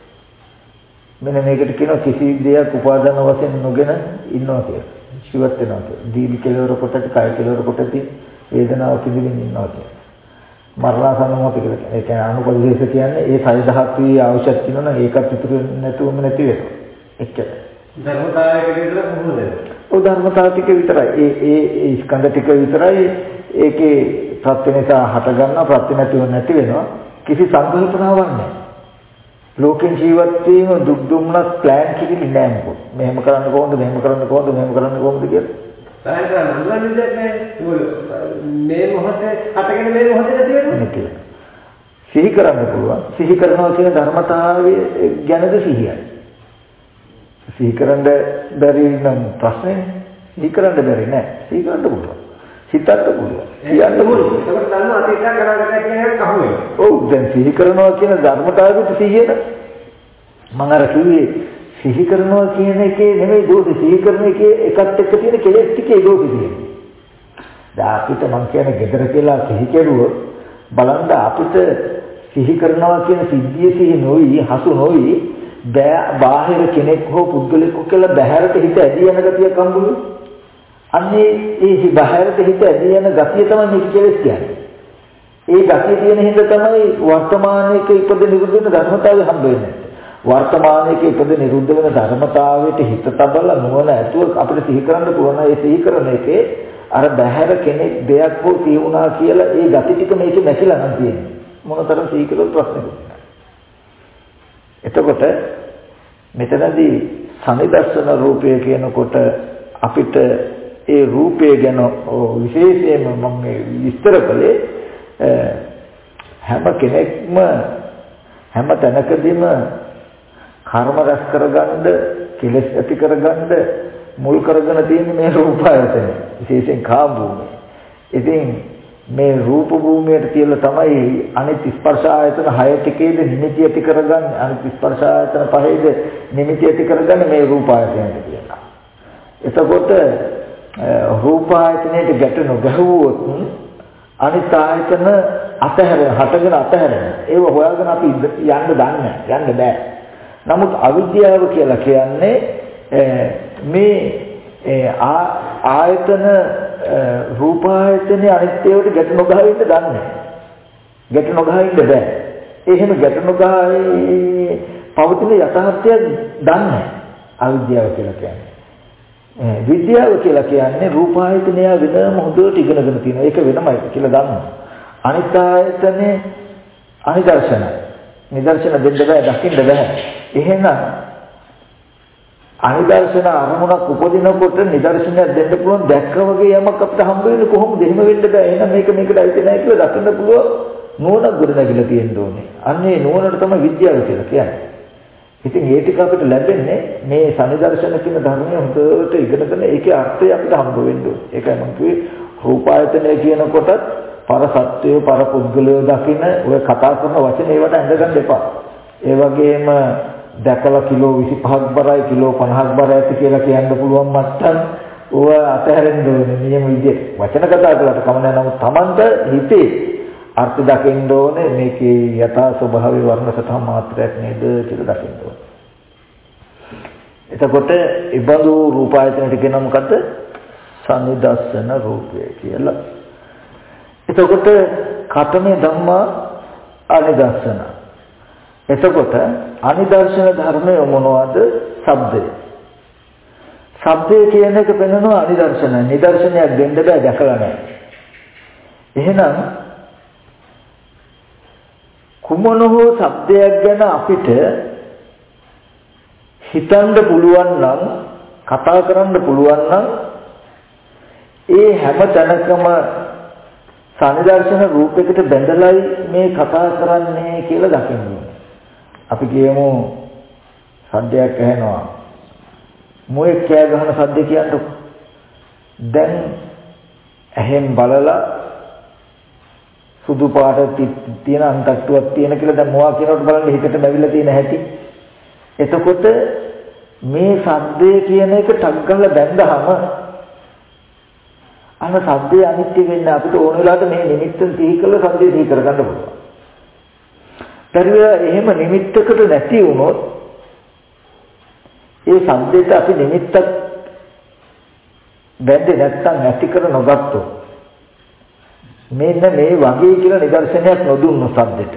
මෙන්න මේකට කියනවා කිසි දෙයක් උපාදාන වශයෙන් නොගෙන ඉන්නවා කියලා. ජීවත් වෙනවා කියලා. දීවි කෙලවර කොටට කය කෙලවර කොටදී වේදනාව පිළිවින් ඉන්නවා කියලා. මරණාසන්න මොහොත කියලා කියන්නේ. ඒ කියන්නේ අනුපදේශ කියන්නේ ඒ සය දහත්වී අවශ්‍යත් කියනවා නම් ඒකත් ඉතුරු නැතුවම නැති වෙනවා. එච්චර. ධර්මතාවයක විතර කොහොමද? ඔය ධර්මතාව ටික විතරයි. ඒ ඒ ඒ ස්කන්ධ ටික විතරයි ඒකේ ප්‍රත්‍ය නිසා හට ගන්නවා ප්‍රත්‍ය නැතිව නැති වෙනවා. කිසි සංකල්පනාවක් නැහැ. ලෝකෙන් ජීවත් වීම දුක් දුම්නස් ප්ලෑන් කිරිලි නෑ මොකද. මෙහෙම කරන්න කොහොමද මෙහෙම කරන්න කොහොමද මෙහෙම කරන්න කොහොමද කියලා. සායකරන් අඳුරන්නේ නැහැ. මේ මොහොතේ හටගෙන මේ මොහොතේ නැති වෙනවා. සිහි කරන්න පුළුවන්. සිහි කරනවා කියන ධර්මතාවය ගැනද සිහියයි. සිහි කරන්න බැරි නම් ප්‍රශ්නේ සිහි කරන්න බැරි නෑ. සිහි කරන්න පුළුවන්. හිතන්න පුළුවන්. කියන්න පුළුවන්. ඒකට ගන්න අතීතයක් අනාගතයක් කියන එක අහුවේ. ඔව් දැන් සිහි කරනවා කියන ධර්මතාවයට සිහියද? මම අර කිව්වේ සිහි කරනවා කියන එකේ නෙමෙයි දෝෂෙ. සිහි කරන එකේ එකත් එක්ක තියෙන කෙලෙස් ටිකේ දෝෂෙ තියෙන්නේ. දැන් අපිට මම කියන්නේ gedara කියලා සිහි කෙරුවොත් බලන්න අපිට සිහි කරනවා කියන සිද්ධිය සිහි නොවි හසු නොවි බාහිර කෙනෙක් හෝ පුද්ගලෙක් කියලා බහැරට හිත ඇදී යන ගතියක් හම්බුනේ. අන්නේ ඒ බහැරට හිත ඇදී යන ගතිය තමයි මේක කෙලෙස් කියන්නේ. ඒ ගතිය තියෙන හින්දා තමයි වර්තමානයේක ඉපද නිරුද්ධ වෙන ධර්මතාවය හම්බ වෙන්නේ. වර්තමානයේක ඉපද නිරුද්ධ වෙන ධර්මතාවයට හිත තබලා නුවණ ඇතුව අපිට සිහි කරන්න පුළුවන්. ඒ සිහි කරන එකේ අර බහැර කෙනෙක් දෙයක් හෝ තියුණා කියලා ඒ ගති ටික මේකේ නැතිලා නම් තියෙන්නේ. මොනතරම් සිහි කළොත් ප්‍රශ්නයක් නෑ. එතකොට මෙතනදී සනිදර්ශන රූපය කියනකොට අපිට ඒ රූපය ගැන විශේෂයෙන්ම මම විස්තර කළේ හැම කෙනෙක්ම හැම තැනකදීම කර්ම රැස් කරගන්න කෙලෙස් ඇති කරගන්න මුල් කරගෙන තියෙන මේ රූපායතන විශේෂයෙන් කාම භූමිය. ඉතින් මේ රූප භූමියට තියලා තමයි අනිත් ස්පර්ශ ආයතන හය ටිකේද නිමිති ඇති කරගන්නේ. අනිත් ස්පර්ශ ආයතන පහේද නිමිති ඇති කරගන්නේ මේ රූප ආයතනයට කියලා. එතකොට රූප ආයතනයට ගැටෙනු ගැහුවොත් අනිත් ආයතන අතහැර හටගෙන අතහැරෙන. ඒව හොයාගෙන අපි යන්න දන්නේ යන්න බෑ. නමුත් අවිද්‍යාව කියලා කියන්නේ මේ ආයතන රූප ආයතනේ අනිත්‍යයට ගැට නොගහ ඉන්න දන්නේ. ගැට නොගහ ඉන්න බෑ. එහෙම ගැට නොගහ පවතින යථාර්ථය දන්නේ අවිද්‍යාව කියලා කියන්නේ. විද්‍යාව කියලා කියන්නේ රූප ආයතනය වෙනම හොඳට ඉගෙනගෙන තියෙනවා. ඒක වෙනමයි කියලා දන්නවා. අනිත් ආයතනේ අනිදර්ශනයි. නිදර්ශන දෙන්න බෑ, දකින්න බෑ. එහෙනම් අනිදර්ශන අරමුණක් උපදිනකොට නිදර්ශනයක් දෙන්න පුළුවන් දැක්ක වගේ යමක් අපිට හම්බ වෙන්නේ කොහොමද? එහෙම වෙන්න බෑ. එහෙනම් මේක මේකට අයිති නැහැ කියලා දකින්න පුළුවන් නුවණක් ගොඩනැගිලා තියෙන්න ඕනේ. අන්න ඒ නුවණට තමයි විද්‍යාව කියලා කියන්නේ. ඉතින් ඒ ටික අපිට ලැබෙන්නේ මේ සනිදර්ශන කියන ධර්මය හොඳට ඉගෙනගෙන ඒකේ අර්ථය අපිට හම්බ වෙන්න ඕනේ. ඒකයි මම කිව්වේ රූපායතනය කියනකොටත් පර සත්‍යය පර පුද්ගලයෝ දකින්න ඔය කතා කරන වචන ඒවට ඇඳගන්න එපා. ඒ වගේම දැකලා කිලෝ විසිපහක් බරයි කිලෝ පනහක් බර ඇති කියලා කියන්න පුළුවන් මට්ටම් ඔය අතහැරෙන්න ඕනේ නියම විදිහට. වචන කතා කරලාට කම නැහැ. නමුත් Tamanta හිතේ අර්ථ දකින්න ඕනේ මේකේ යථා ස්වභාවය වර්ණ සතහ මාත්‍රයක් නේද කියලා දකින්න ඕනේ. එතකොට ඉබඳු රූපායතනට කියන මොකද්ද? සනිදස්සන රූපය කියලා. එතකොට කතමේ ධම්මා අනිදස්සන. එතකොට අනිදර්ශන ධර්මය මොනවද? ශබ්දය. ශබ්දය කියන එක පෙන්වනවා අනිදර්ශන. නිදර්ශනයක් දෙන්න බෑ දැකලා නැහැ. එහෙනම් කුමන හෝ ශබ්දයක් ගැන අපිට හිතන්න පුළුවන් නම් කතා කරන්න පුළුවන් නම් ඒ හැම තැනකම සනිදර්ශන රූපයකට බැඳලායි මේ කතා කරන්නේ කියලා දකින්න ඕනේ. අපි කියමු සද්දයක් ඇහෙනවා. මොයේ කෑ ගහන සද්ද කියන්නකො. දැන් ඇහෙන් බලලා සුදු පාට තියෙන අන්තට්ටුවක් තියෙන කියලා දැන් මොවා කියනකොට බලන්න හිතට බැවිලා තියෙන හැටි. එතකොට මේ සද්දේ කියන එක ටක් ගාලා බැඳහම අන්න සද්දේ අනිත්‍ය වෙන්න අපිට ඕන වෙලාවට මේ නිමිත්තෙන් සිහි කරලා සද්දේ සිහි කරගන්න පුළුවන්. පරිවැ එහෙම නිමිත්තකට නැති වුණොත් ඒ සද්දේට අපි නිමිත්තක් බැඳේ නැත්තම් නැති කර නොගත්තොත් මෙන්න මේ වගේ කියලා නිදර්ශනයක් නොදුන්නු සද්දෙට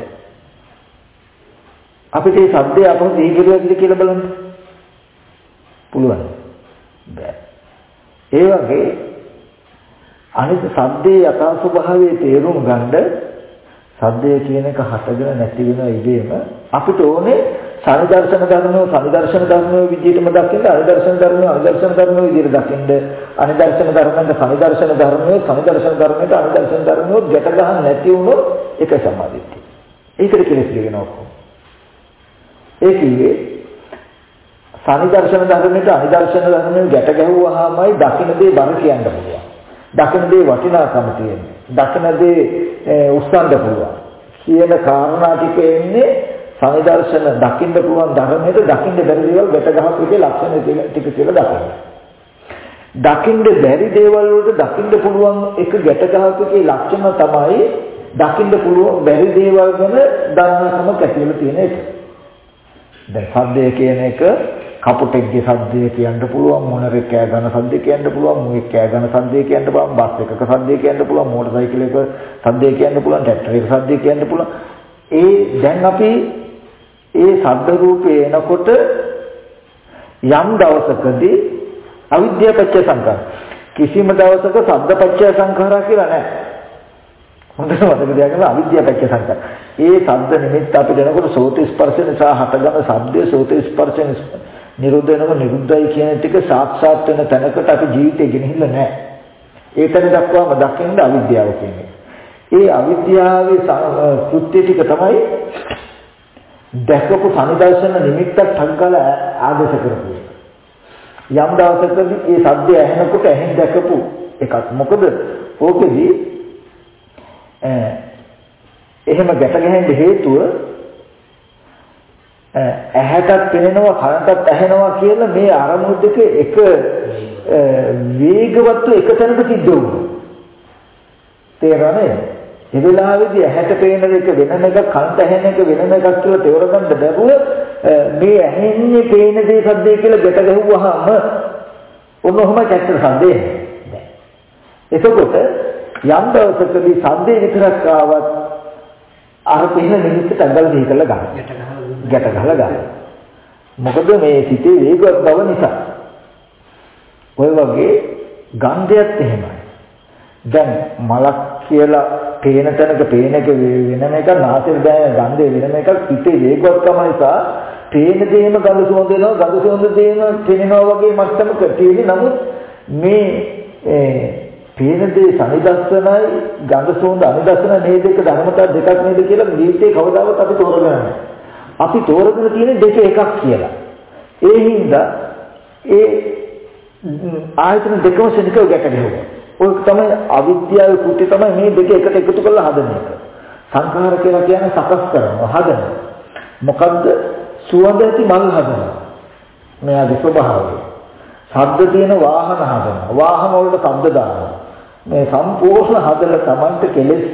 අපිට මේ සද්දේ අපහු සිහි කරුවද කියලා බලන්න පුළුවන් බෑ. ඒ වගේ අනිත් සද්දේ යථා ස්වභාවයේ තේරුම් ගන්න සද්දේ කියන එක හටගෙන නැති වෙන ඉදීම අපිට ඕනේ සනිදර්ශන ධර්මෝ සනිදර්ශන ධර්මෝ විදිහටම දකින්න අනිදර්ශන ධර්මෝ අනිදර්ශන ධර්මෝ විදිහට දකින්න අනිදර්ශන ධර්මෙන්ද සනිදර්ශන ධර්මෝ සනිදර්ශන ධර්මෙන්ද අනිදර්ශන ධර්මෝ ගැට ගන්න නැති වුණොත් ඒක සමාධිත්‍ය. ඒකට කෙලෙස් දෙගෙනවා. ඒ කියේ සනිදර්ශන ධර්මෙන්ද අනිදර්ශන ධර්මෙන් ගැට ගැහුවාමයි දකින්න දේ බර කියන්න පුළුවන්. දකින්න දේ වටිනාකම තියෙන්නේ. දකින්න දේ උස්සන්න පුළුවන්. කියන කාරණා ටික එන්නේ සනිදර්ශන දකින්න පුළුවන් ධර්මයට දකින්න බැරි දේවල් ගැට ගහපු එකේ ලක්ෂණ ටික කියලා දකින්න. දකින්න බැරි දේවල් වලට දකින්න පුළුවන් එක ගැට ගහපු එකේ ලක්ෂණ තමයි දකින්න පුළුවන් බැරි දේවල් ගැන දන්නකම කැටිලා තියෙන එක. දැන් සද්දය කියන එක කපුටෙක්ගේ සද්දය කියන්න පුළුවන්, මොනරෙක් කෑ ගන්න සද්දය කියන්න පුළුවන්, මුවෙක් කෑ ගන්න සද්දය කියන්න පුළුවන්, බස් එකක සද්දය කියන්න පුළුවන්, මෝටර් සයිකලයක සද්දය කියන්න පුළුවන්, ට්‍රැක්ටර් එකක සද්දය කියන්න පුළුවන්. ඒ දැන් අපි ඒ ශබ්ද රූපේ එනකොට යම් දවසකදී අවිද්‍යාපච්චය සංඛාර කිසිම දවසක ශබ්දපච්චය සංඛාරා කියලා නැහැ. හොඳට මතක තියාගන්න අවිද්‍යාපච්චය සංඛාර. ඒ ශබ්ද නිමිත්ත අපි දෙනකොට සෝත ස්පර්ශ නිසා හටගන්න ශබ්දයේ සෝත ස්පර්ශයෙන් නිරුද්ධ වෙනව නිරුද්ධයි කියන ටික සාක්ෂාත් වෙන තැනකට අපි ජීවිතේ ගෙනහිල්ලා නැහැ. ඒ තැන දක්වාම දකින්න අවිද්‍යාව කියන්නේ. ඒ අවිද්‍යාවේ කෘත්‍ය ටික තමයි දැකපු සනිදර්ශන නිමිත්තක් ඨග්ගල ආදේශ කරපු. යම් දවසකදී ඒ සද්දය ඇහෙනකොට ඇහෙන් දැකපු එකක්. මොකද ඕකෙදී එහෙම ගැට ගැහෙන්න හේතුව ඇහැටත් පෙනෙනවා කනටත් ඇහෙනවා කියලා මේ අරමුණු දෙක එක වේගවත්ව එක තැනක සිද්ධ වුණා. තේරෙනවද? ඒ වෙලාවේදී ඇහැට පේන එක වෙනම එකක් කනට ඇහෙන එක වෙනම එකක් කියලා තේරගන්න බැරුව මේ ඇහෙන්නේ පේන දේ සද්දේ කියලා ගැට ගැහුවාම ඔන්නෝම චක්‍ර සද්දේ නෑ. එතකොට යම් දවසකදී සද්දේ විතරක් ආවත් අර පේන නිමිත්තට අඟල් දෙහි කරලා ගන්න. ගැට ගහලා ගන්න. මොකද මේ සිතේ වේගවත් බව නිසා. ඔය වගේ ගන්ධයත් එහෙමයි. දැන් මලක් කියලා පේන තැනක පේන එක වෙනම එකක්, නාසයෙන් දැනෙන ගන්ධය වෙනම එකක්, සිතේ වේගවත්කම නිසා පේන දේම ගඳ සුවඳ වෙනවා, ගඳ සුවඳ දේම පෙනෙනවා වගේ මට්ටමක තියෙන්නේ. නමුත් මේ පේන දේ සනිදස්සනයි, ගඳ සුවඳ අනිදස්සන මේ දෙක ධර්මතා දෙකක් නේද කියලා ජීවිතේ කවදාවත් අපි තෝරගන්නේ නැහැ. අපි තෝරගෙන තියෙන දෙක එකක් කියලා. ඒ හින්දා ඒ ආයතන දෙකම සෙනකව ගැට ගැහුවා. ඔය තමයි අවිද්‍යාවේ කුටි තමයි මේ දෙක එකට එකතු කරලා හදන එක. සංඛාර කියලා කියන්නේ සකස් කරනවා, හදනවා. මොකද්ද? සුවඳ ඇති මල් හදනවා. මෙයාගේ ස්වභාවය. ශබ්ද තියෙන වාහන හදනවා. වාහන වලට ශබ්ද දානවා. මේ සම්පූර්ණ හදලා Tamante කෙලෙස්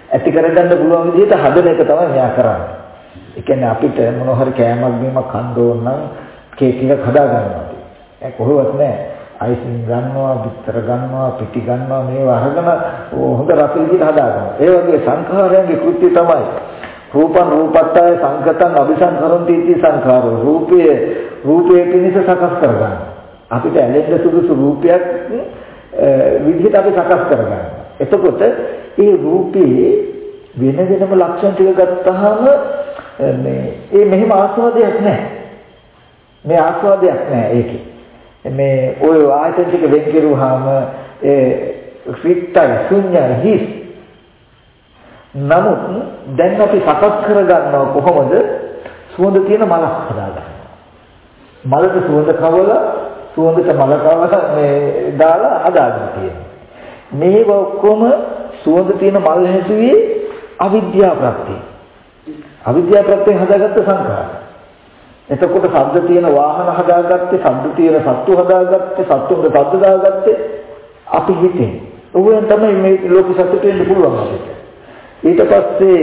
ඇති කරගන්න පුළුවන් විදිහට හදන එක තමයි මෙයා කරන්නේ. ඒ කියන්නේ අපිට මොන හරි කෑමක් බීමක් කන්න ඕන නම් කේක් එකක් හදා ගන්නවා. ඒක කොහොමවත් නෑ. අයිසින් ගන්නවා, බිත්තර ගන්නවා, පිටි ගන්නවා මේවා අරගෙන හොඳ රස විදිහට හදා ගන්නවා. ඒ වගේ සංඛාරයන්ගේ කෘත්‍ය තමයි රූපං රූපත්තය සංකතං අபிසංකරන්ති इति සංඛාරෝ. රූපයේ රූපයේ පිණිස සකස් කරගන්න. අපිට ඇලෙන්න සුදුසු රූපයක් විදිහට අපි සකස් කරගන්නවා. එතකොට ඒ රූපේ වෙන වෙනම ලක්ෂණ ටික ගත්තාම මේ ඒ මෙහෙම ආස්වාදයක් නැහැ. මේ ආස්වාදයක් නැහැ ඒකේ. මේ ඔය ආයතන ටික වෙන් කෙරුවාම ඒ ෆිට්ටයි ශුන්‍යයි හිස්. නමුත් දැන් අපි සකස් කරගන්නවා කොහොමද? සුවඳ තියෙන මලක් හදාගන්නවා. මලට සුවඳ කවලා සුවඳට මල කවලා මේ දාලා හදාගන්න තියෙනවා. මේ ඔක්කොම සුවඳ තියෙන මල් හැදුවේ අවිද්‍යාව ප්‍රත්‍යයෙන්. අවිද්‍යාව ප්‍රත්‍යයෙන් හදාගත්ත සංඛාර. එතකොට ශබ්ද තියෙන වාහන හදාගත්තේ, ශබ්ද තියෙන සත්තු හදාගත්තේ, සත්තුන්ට ශබ්ද දාගත්තේ අපි හිතේ. ඕවෙන් තමයි මේ ලෝක සත්‍යට වෙන්න පුළුවන් අපිට. ඊට පස්සේ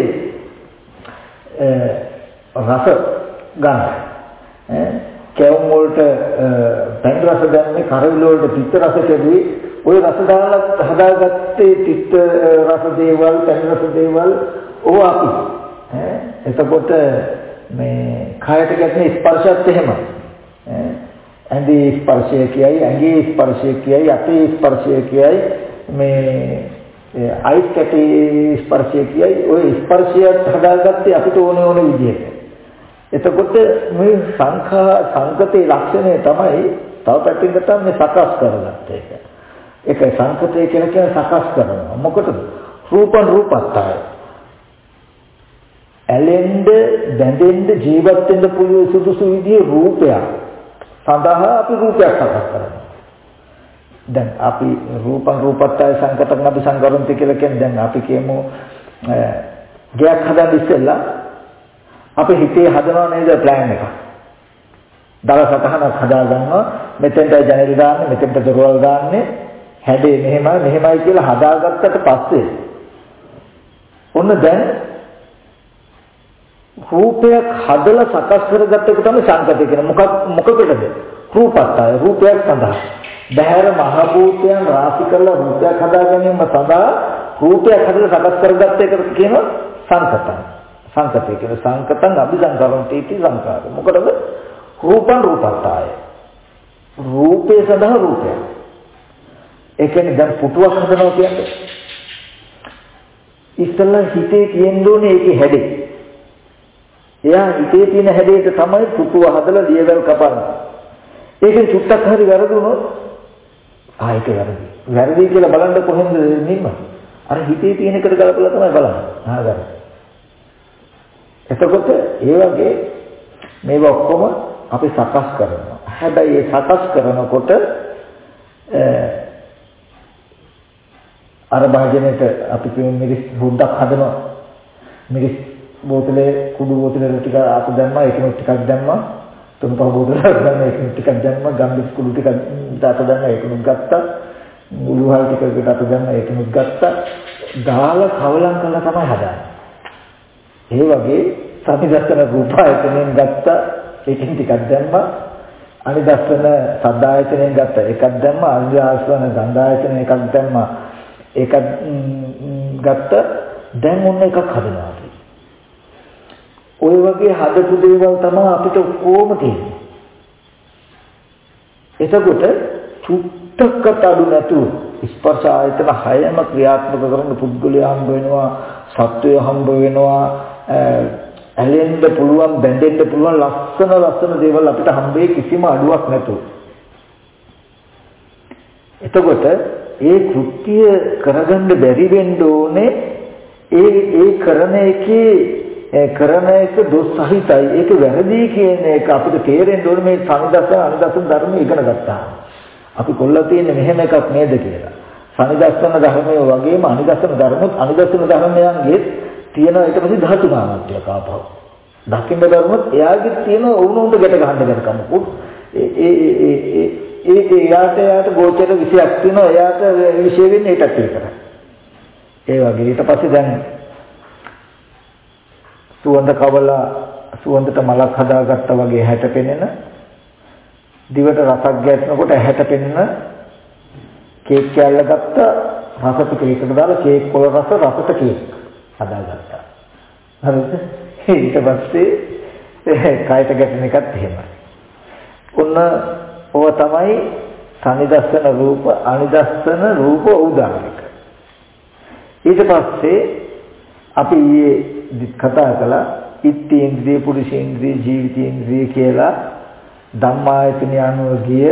රස ගන්න. ඈ කැවුම් වලට පැන් රස ගන්නේ, කරවිල වලට පිත්ත රස කැදුවේ. ওই රස දාලා හදාගත්තේ පිත්ත රස දේවල්, පැන් රස දේවල් ඕව අපි. ඈ එතකොට මේ කායට ගැටෙන ස්පර්ශයත් එහෙමයි. ඇඟේ ස්පර්ශය කියයි, ඇඟේ ස්පර්ශය කියයි, අතේ ස්පර්ශය කියයි, මේ අයිස් කැටේ ස්පර්ශය කියයි. ওই ස්පර්ශයත් හදාගත්තේ අපිට ඕන ඕන විදිහට. එතකොට මේ සංඛා සංකතේ ලක්ෂණය තමයි තව පැත්තකින් ගත්තාම මේ සකස් කරගත්ත එක. ඒකයි සංකතේ කියලා කියන්නේ සකස් කරනවා. මොකටද? රූපං රූපත්තය. ඇලෙන්න බැඳෙන්න ජීවත් වෙන්න පුළුවන් සුදුසු විදිහේ රූපයක් සඳහා අපි රූපයක් සකස් කරනවා. දැන් අපි රූපං රූපත්තය සංකතං අපි සංකරන්ති කියලා කියන්නේ දැන් අපි කියමු ගයක් හදන්න ඉස්සෙල්ලා අපි හිතේ හදනවා නේද ප්ලෑන් එකක්. දවසකහනක් හදා ගන්නවා, මෙතෙන්ට ජනෙල් දාන්නේ, මෙතෙන්ට දොරවල් දාන්නේ, හැඩේ මෙහෙමයි මෙහෙමයි කියලා හදාගත්තට පස්සේ ඔන්න දැන් රූපයක් හදලා සකස් කරගත්ත එක තමයි සංකතය කියන්නේ. මොකක් මොකකටද? රූපත්තය. රූපයක් සඳහා. බහැර මහ භූතයන් රාශි කරලා රූපයක් හදා ගැනීම සඳහා රූපයක් හදලා සකස් කරගත්ත එකට කියනවා සංකතං. සංකතය කියන්නේ සංකතං අபிසංකරන්ති इति සංකාරය. මොකටද? රූපං රූපත්තය. රූපේ සඳහා රූපයක්. ඒ කියන්නේ දැන් පුටුවක් හදනවා කියන්නේ ඉස්සෙල්ලා හිතේ තියෙන්න ඕනේ ඒකේ හැඩේ. එයා හිතේ තියෙන හැඩයට තමයි පුටුව හදලා ලියවැල් කපන්නේ. ඒකෙන් චුට්ටක් හරි වැරදුනොත් ආයෙත් වැරදි. වැරදි කියලා බලන්න කොහෙන්ද නිම්ම? අර හිතේ තියෙන එකට ගලපලා තමයි බලන්නේ. ආගන්න. එතකොට ඒ වගේ මේවා ඔක්කොම අපි සකස් කරනවා. හැබැයි ඒ සකස් කරනකොට අර භාජනයේට අපි කියමු මිරිස් බුද්දක් හදනවා. මිරිස් බෝතලේ කුඩු බෝතලේ ටික අත දැම්මා, ඒකෙම ටිකක් දැම්මා, තුන් පහ බෝතලයක් දැම්මා, ඒකෙම ටිකක් දැම්මා, ගම්බිස් කුඩු ටිකක් අත දැම්මා, ඒකෙම ගත්තා, මුළුහල් ටිකකට අත දැම්මා, ඒකෙම ගත්තා, දාලා කවලම් කරලා තමයි හදාන්නේ. ඒ වගේ සමිදස්සන රූපායතනෙන් ගත්තා, ඒකෙන් ටිකක් දැම්මා, අනිදස්සන සද්දායතනෙන් ගත්තා, එකක් දැම්මා, අනිදාසන ගන්ධායතනෙන් එකක් දැම්මා, ඒකක් ගත්තා, දැන් මොන එකක් හදනවා. ඔය වගේ හදපු දේවල් තමයි අපිට කොහොම තියෙන්නේ. එතකොට චුට්ටක්කට අඩු නැතුව ස්පර්ශ ආයතන හයම ක්‍රියාත්මක කරන පුද්ගලයා හම්බ වෙනවා, සත්වය හම්බ වෙනවා, ඇලෙන්න පුළුවන්, බැඳෙන්න පුළුවන් ලස්සන ලස්සන දේවල් අපිට හම්බෙයි කිසිම අඩුවක් නැතුව. එතකොට ඒ කෘත්‍ය කරගන්න බැරි වෙන්න ඕනේ ඒ ඒ කරන එකේ ඒ කරන එක දොස් සහිතයි, ඒක වැරදි කියන එක අපිට තේරෙන්න ඕනේ මේ සනිදස්සන අනිදස්සන ධර්ම ඉගෙන ගත්තා. අපි කොල්ල තියෙන්නේ මෙහෙම එකක් නේද කියලා. සනිදස්සන ධර්මයේ වගේම අනිදස්සන ධර්මොත් අනිදස්සන ධර්මයන්ගේ තියෙන ඊට පස්සේ ධාතු නාමත්වයක් ආපහු. දකින්න ධර්මොත් එයාගේ තියෙන වුණුන්ට ගැට ගන්න ගන්න කමකුත් ඒ ඒ ඒ ඒ ඒ යාට යාට ගෝචර විශයක් තියෙනවා, එයාට විශේෂ වෙන්නේ ඒකත් විතරයි. ඒ වගේ ඊට පස්සේ දැන් සුවඳ කවලා සුවඳට මලක් හදාගත්තා වගේ හැට පෙනෙන දිවට රසක් ගැටෙනකොට හැට පෙනෙන කේක් කෑල්ල ගත්ත රස ටික එකට දාලා කේක් වල රස රසට කේක් හදාගත්තා. හරිද? ඊට පස්සේ කයට ගැටෙන එකත් එහෙමයි. ඔන්න ඔය තමයි සනිදස්සන රූප අනිදස්සන රූප උදාහරණයක්. ඊට පස්සේ අපි ඊයේ කතා කළා ඉත්තේන්ද්‍රිය පුරුෂේන්ද්‍රිය ජීවිතේන්ද්‍රිය කියලා ධම්මායතන යනුව ගිය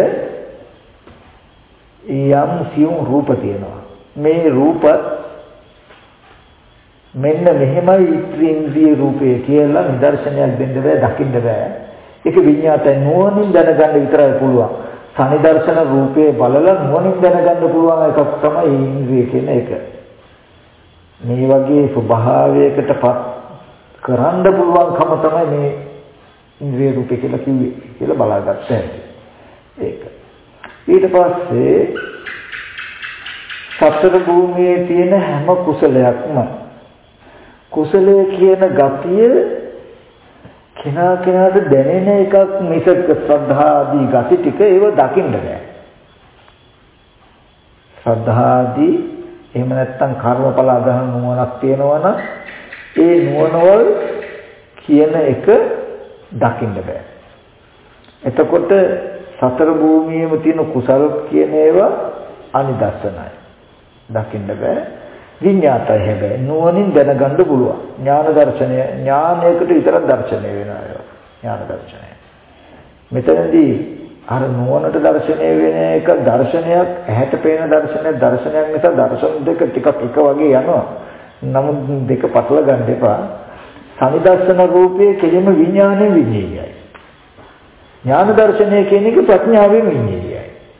යම් සියුම් රූප තියෙනවා. මේ රූපත් මෙන්න මෙහෙමයි ඉත්තේන්ද්‍රිය රූපය කියලා නිදර්ශනයක් දෙන්න බෑ දකින්න බෑ. ඒක විඤ්ඤාතය නුවණින් දැනගන්න විතරයි පුළුවන්. සනිදර්ශන රූපේ බලලා නුවණින් දැනගන්න පුළුවන් එකක් තමයි ඉන්ද්‍රිය කියන එක. මේ වගේ ස්වභාවයකටපත් කරන්න පුළුවන්කම තමයි මේ ඉන්ද්‍රිය රූපේ කියලා කිව්වේ කියලා බලාගත්ත හැටි. ඒක. ඊට පස්සේ සතර භූමියේ තියෙන හැම කුසලයක්ම කුසලයේ කියන ගතිය කෙනා කෙනාට දැනෙන එකක් මිසක ශ්‍රද්ධා ආදී ගති ටික ඒව දකින්න බෑ. ශ්‍රද්ධා ආදී එහෙම නැත්නම් කර්මඵල අදහන නුවණක් තියෙනවනම් ඒ නුවණවල කියන එක දකින්න බෑ. එතකොට සතර භූමියේම තියෙන කුසල කියන ඒවා අනිදස්සනයි. දකින්න බෑ. විඤ්ඤාතය හැබැයි නුවණින් දැනගන්න පුළුවන්. ඥාන දර්ශනය ඥානයකට විතර දර්ශනය වෙනවා ඒවා. ඥාන දර්ශනය. මෙතනදී අර නුවණට දර්ශනය වෙන එක දර්ශනයක් ඇහැට පේන දර්ශනයක් දර්ශනයක් නිසා දර්ශන දෙක ටිකක් එක වගේ යනවා. නමුත් දෙක පටල ගන්න එපා. සනිදර්ශන රූපයේ කෙලිම විඥානයේ විඤ්ඤාණයයි. ඥාන දර්ශනය කියන එක ප්‍රඥාවෙන් විඤ්ඤාණයයි.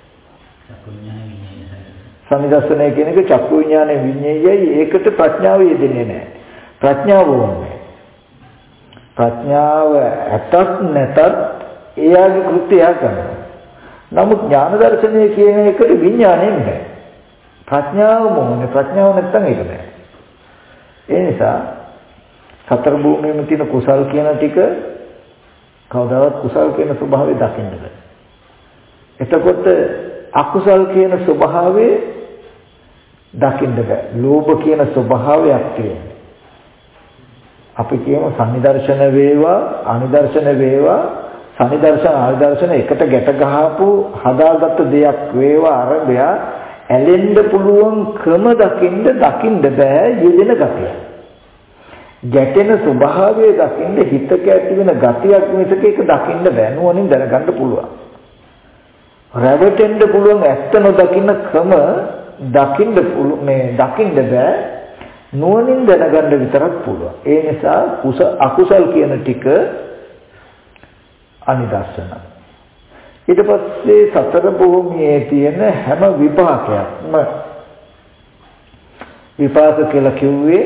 සනිදර්ශනය කියන එක චක්කු විඥානයේ විඤ්ඤාණයයි. ඒකට ප්‍රඥාව යෙදෙන්නේ නැහැ. ප්‍රඥාව ඕනේ. ප්‍රඥාව ඇතත් නැතත් එයාගේ කෘත්‍යය කරනවා. නමුත් ඥාන දර්ශනය කියන එකට විඥාණයෙන් නැහැ. ප්‍රඥාවම ඕනේ. ප්‍රඥාව නැත්තම් ඒක නැහැ. ඒ නිසා සතර භූමියේම තියෙන කුසල් කියන ටික කවදාවත් කුසල් කියන ස්වභාවය දකින්න බෑ. එතකොට අකුසල් කියන ස්වභාවය දකින්න බෑ. ලෝභ කියන ස්වභාවයක් තියෙනවා. අපි කියමු සම්නිදර්ශන වේවා අනිදර්ශන වේවා සනිදර්ශන ආදර්ශන එකට ගැට ගහපු හදාගත්ත දෙයක් වේවා අරබය ඇලෙන්න පුළුවන් ක්‍රම දකින්න දකින්න බෑ යෙදෙන ගතිය. ගැටෙන ස්වභාවය දකින්න හිතක ඇති වෙන ගතියක් මිසක ඒක දකින්න බෑ. නුවණින් දැනගන්න පුළුවන්. රැවටෙන්න පුළුවන් ඇත්ත නොදකින්න ක්‍රම දකින්න මේ දකින්න බෑ. නුවණින් දැනගන්න විතරක් පුළුවන්. ඒ නිසා කුස අකුසල් කියන ටික අනිදර්ශන. ඊට පස්සේ සතර භූමියේ තියෙන හැම විපාකයක්ම විපාක කියලා කිව්වේ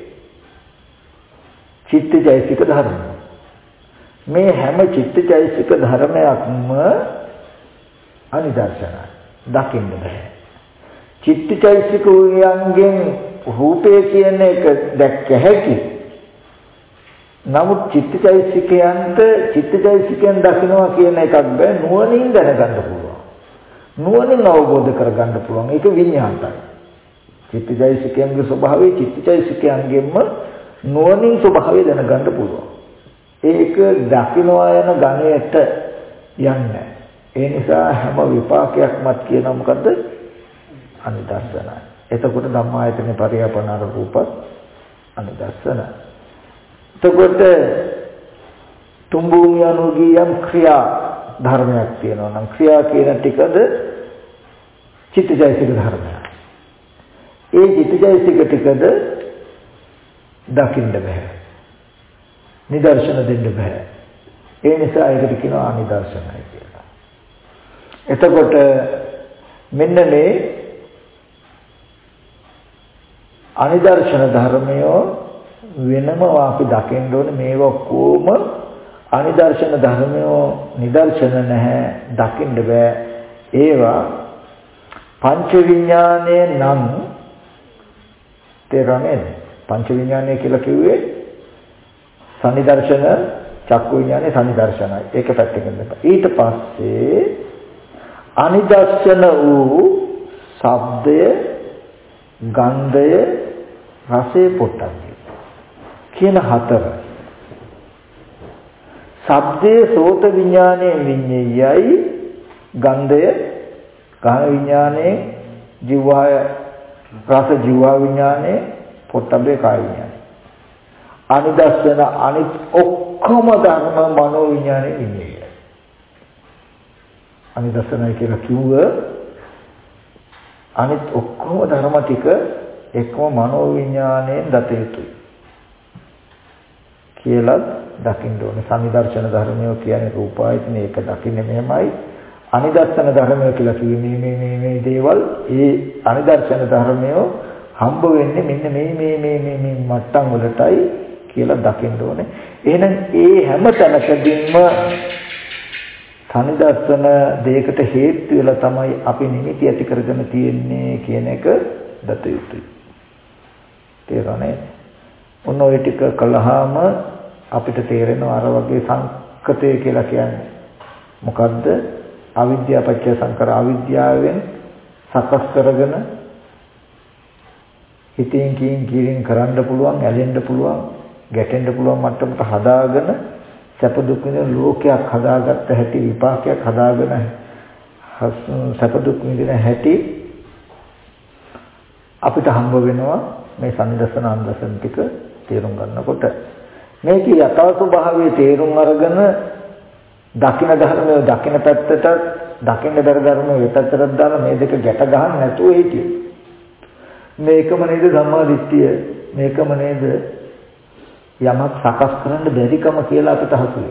චිත්තජයසික ධර්ම. මේ හැම චිත්තජයසික ධර්මයක්ම අනිදර්ශනයි. දකින්න බෑ. චිත්තජයසික උයන්ගෙන් රූපේ කියන එක දැක්ක හැකි. නමුත් චිත්තජයසිකයන්ට චිත්තජයසිකයන් දකින්නවා කියන එකක් බෑ. නුවණින් දැනගන්න පුළුවන්. නුවණින් අවබෝධ කරගන්න පුළුවන්. ඒක විඤ්ඤාණයයි. චිත්තජයසිකයන්ගේ ස්වභාවය චිත්තජයසිකයන්ගෙන්ම නුවණින් ස්වභාවය දැනගන්න පුළුවන්. ඒක දකින්නවා යන ගණයට යන්නේ. ඒ නිසා හැම විපාකයක්මත් කියනවා මොකද්ද? අනිදර්ශනයි. එතකොට ධම්මායතනේ පරියාපනාර රූපත් අනිදර්ශනයි. එතකොට තුන් භූමිය අනුගියම් ක්‍රියා ධර්මයක් තියෙනවා නම් ක්‍රියා කියන ටිකද චිත්තජයසික ධර්මයක්. ඒ චිත්තජයසික ටිකද දකින්න බෑ. නිදර්ශන දෙන්න බෑ. ඒ නිසා ඒකට කියනවා අනිදර්ශනයි කියලා. එතකොට මෙන්න මේ අනිදර්ශන ධර්මය වෙනම අපි දකින්න ඕනේ. මේවා කොහොම අනිදර්ශන ධර්මය නිදර්ශන නැහැ දකින්න බෑ. ඒවා පංච විඥානයේ නම් තේරෙන්නේ. පංච විඥානය කියලා කිව්වේ සනිදර්ශන චක්කු විඥානේ සනිදර්ශනයි. ඒක පැත්තකින් දාන්න. ඊට පස්සේ අනිදර්ශන වූ ශබ්දය, ගන්ධය, රසය, පොට්ටබ්බය කියන හතර. ශබ්දයේ සෝත විඥානයේ විඤ්ඤයයි, ගන්ධය ගාන විඥානයේ, ජීවය රස ජීවා විඥානයේ, පොට්ටබ්බේ කාය විඥානයේ. අනිදස්සන අනිත් ඔක්කොම ධර්ම මනෝ විඥානයේ විඤ්ඤයයි. අනිදස්සනයි කියලා කිව්ව අනිත් ඔක්කොම ධර්ම ටික එක්කම මනෝ විඥාණයෙන් දත යුතුයි කියලා දකින්න ඕනේ. සම්නිදර්ශන ධර්මය කියන්නේ රූපායතන ඒක දකින්නේ මෙහෙමයි. අනිදර්ශන ධර්මය කියලා කියන්නේ මේ මේ මේ දේවල් ඒ අනිදර්ශන ධර්මය හම්බ වෙන්නේ මෙන්න මේ මේ මේ මේ මේ මට්ටම් වලටයි කියලා දකින්න ඕනේ. එහෙනම් ඒ හැම තැනකදීම සනිදර්ශන දෙයකට හේතු වෙලා තමයි අපි නිමිති ඇති කරගෙන තියෙන්නේ කියන එක දත යුතුයි. තේරෙන්නේ? ඔන්න ඔය ටික කළාම අපිට තේරෙනවා අර වගේ සංකතය කියලා කියන්නේ මොකද්ද? අවිද්‍යාව පත්‍ය සංකර අවිද්‍යාවෙන් සකස් කරගෙන හිතින් කියින් කියින් කරන්න පුළුවන්, ඇලෙන්න පුළුවන්, ගැටෙන්න පුළුවන් මට්ටමට හදාගෙන සැප දුක් විඳින ලෝකයක් හදාගත්ත හැටි, විපාකයක් හදාගෙන සැප දුක් විඳින හැටි අපිට හම්බ වෙනවා මේ සම්නිදර්ශන අන්දසන් ටික තේරුම් ගන්නකොට. මේකේ යථා ස්වභාවයේ තේරුම් අරගෙන දකින්න ධර්මයේ දකින්න පැත්තට දකින්න බැර ධර්මයේ විපත්තට දාලා මේ දෙක ගැට ගන්න නැතුව හිටියේ. මේකම නේද ධම්මා දිට්ඨිය, මේකම නේද යමක් සකස් කරන්න බැරිකම කියලා අපිට හසුවේ.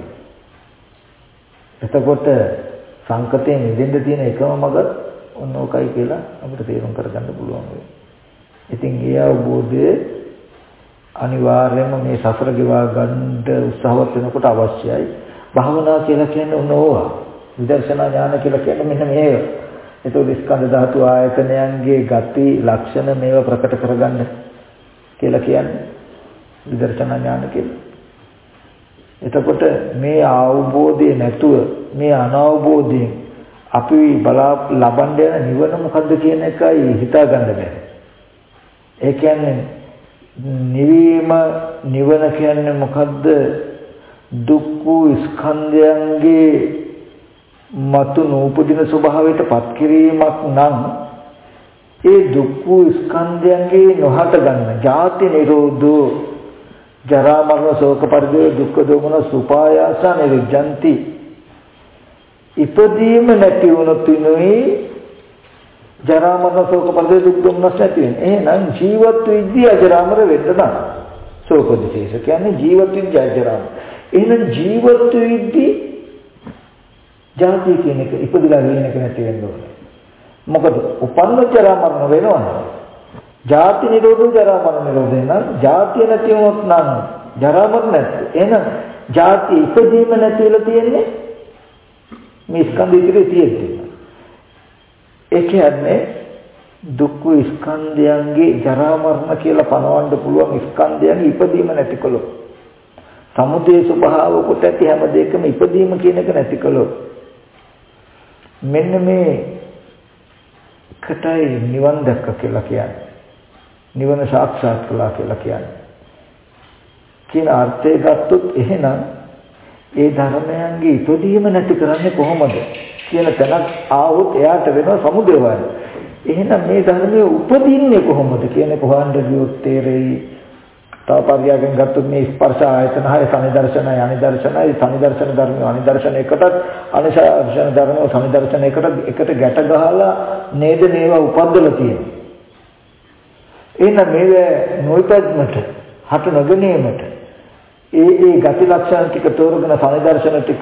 එතකොට සංකතයෙන් නිදෙන්න තියෙන එකම මඟ ඔන්නෝකයි කියලා අපිට තේරුම් කරගන්න පුළුවන් වෙයි. ඉතින් ඒ අවබෝධය අනිවාර්යයෙන්ම මේ සසර ගෙවා ගන්න උත්සාහවත් වෙනකොට අවශ්‍යයි. භාවනා කියලා කියන්නේ ඕනවා. විදර්ශනා ඥාන කියලා කියන්නේ මෙන්න මේක. ඒතකොට ස්කන්ධ ධාතු ආයතනයන්ගේ ගති ලක්ෂණ මේව ප්‍රකට කරගන්න කියලා කියන්නේ විදර්ශනා ඥාන කියලා. එතකොට මේ අවබෝධය නැතුව මේ අනවබෝධයෙන් අපි බලා ලබන්න යන නිවන මොකද්ද කියන එකයි හිතා ගන්න බැහැ. ඒ කියන්නේ නිවීම නිවන කියන්නේ මොකද්ද? දුක් වූ ස්කන්ධයන්ගේ මතු නූපදින ස්වභාවයට පත් කිරීමක් නම් ඒ දුක් වූ ස්කන්ධයන්ගේ නොහට ගන්න ජාති නිරෝධෝ ජරා මරණ ශෝක පරිදේ දුක්ඛ දෝමන සුපායාස නිරුද්ධಂತಿ ඉපදීම නැති වුණොත් ඉනුයි ජරා මරණ ශෝක පරිදේ දුක් දෝමනස් නැති වෙන්නේ. එහෙනම් ජීවත් විද්‍ය අජරාමර වෙන්න නම් ශෝකදිශේෂ කියන්නේ ජීවත් විද්‍ය අජරාමර. එහෙනම් ජීවත් විද්‍ය ජාති කියන එක ඉපදලා වෙන එක නැති වෙන්න ඕනේ. මොකද උපන්න ජරා මරණ වෙනවනේ. ජාති නිරෝධෝ ජරා මරණ නිරෝධය නම් ජාතිය නැති වුණොත් නම් ජරා මරණ නැති. එහෙනම් ජාති ඉපදීම නැති වෙලා තියෙන්නේ මේ ස්කන්ධ ඉදිරියේ තියෙන්නේ. ඒ කියන්නේ දුක් ස්කන්ධයන්ගේ ජරා මරණ කියලා පනවන්න පුළුවන් ස්කන්ධයන්ගේ ඉපදීම නැතිකොළොත් සමුදේ ස්වභාව කොට ඇති හැම දෙයකම ඉපදීම කියන එක නැතිකොළොත් මෙන්න මේ කටයි නිවන් දැක්ක කියලා කියන්නේ. නිවන සාක්ෂාත් කළා කියලා කියන්නේ. කියන අර්ථය ගත්තොත් එහෙනම් ඒ ධර්මයන්ගේ ඉපදීම නැති කරන්නේ කොහොමද කියන තැනක් ආවොත් එයාට වෙනවා සමුදය වය. එහෙනම් මේ ධර්මයේ උපදින්නේ කොහොමද කියන කොහොමද කියොත් තේරෙයි. තව පරියාගෙන් ගත්තොත් මේ ස්පර්ශ ආයතන හය සනිදර්ශනයි අනිදර්ශනයි සනිදර්ශන ධර්ම අනිදර්ශන එකටත් අනිදර්ශන ධර්ම සනිදර්ශන එකට එකට ගැට ගහලා නේද මේවා උපද්දලා තියෙන්නේ. එහෙනම් මේවා නොයිපද්මට හට නොගැනීමට ඒ ඒ ගති ලක්ෂණ ටික තෝරගෙන සනිදර්ශන ටික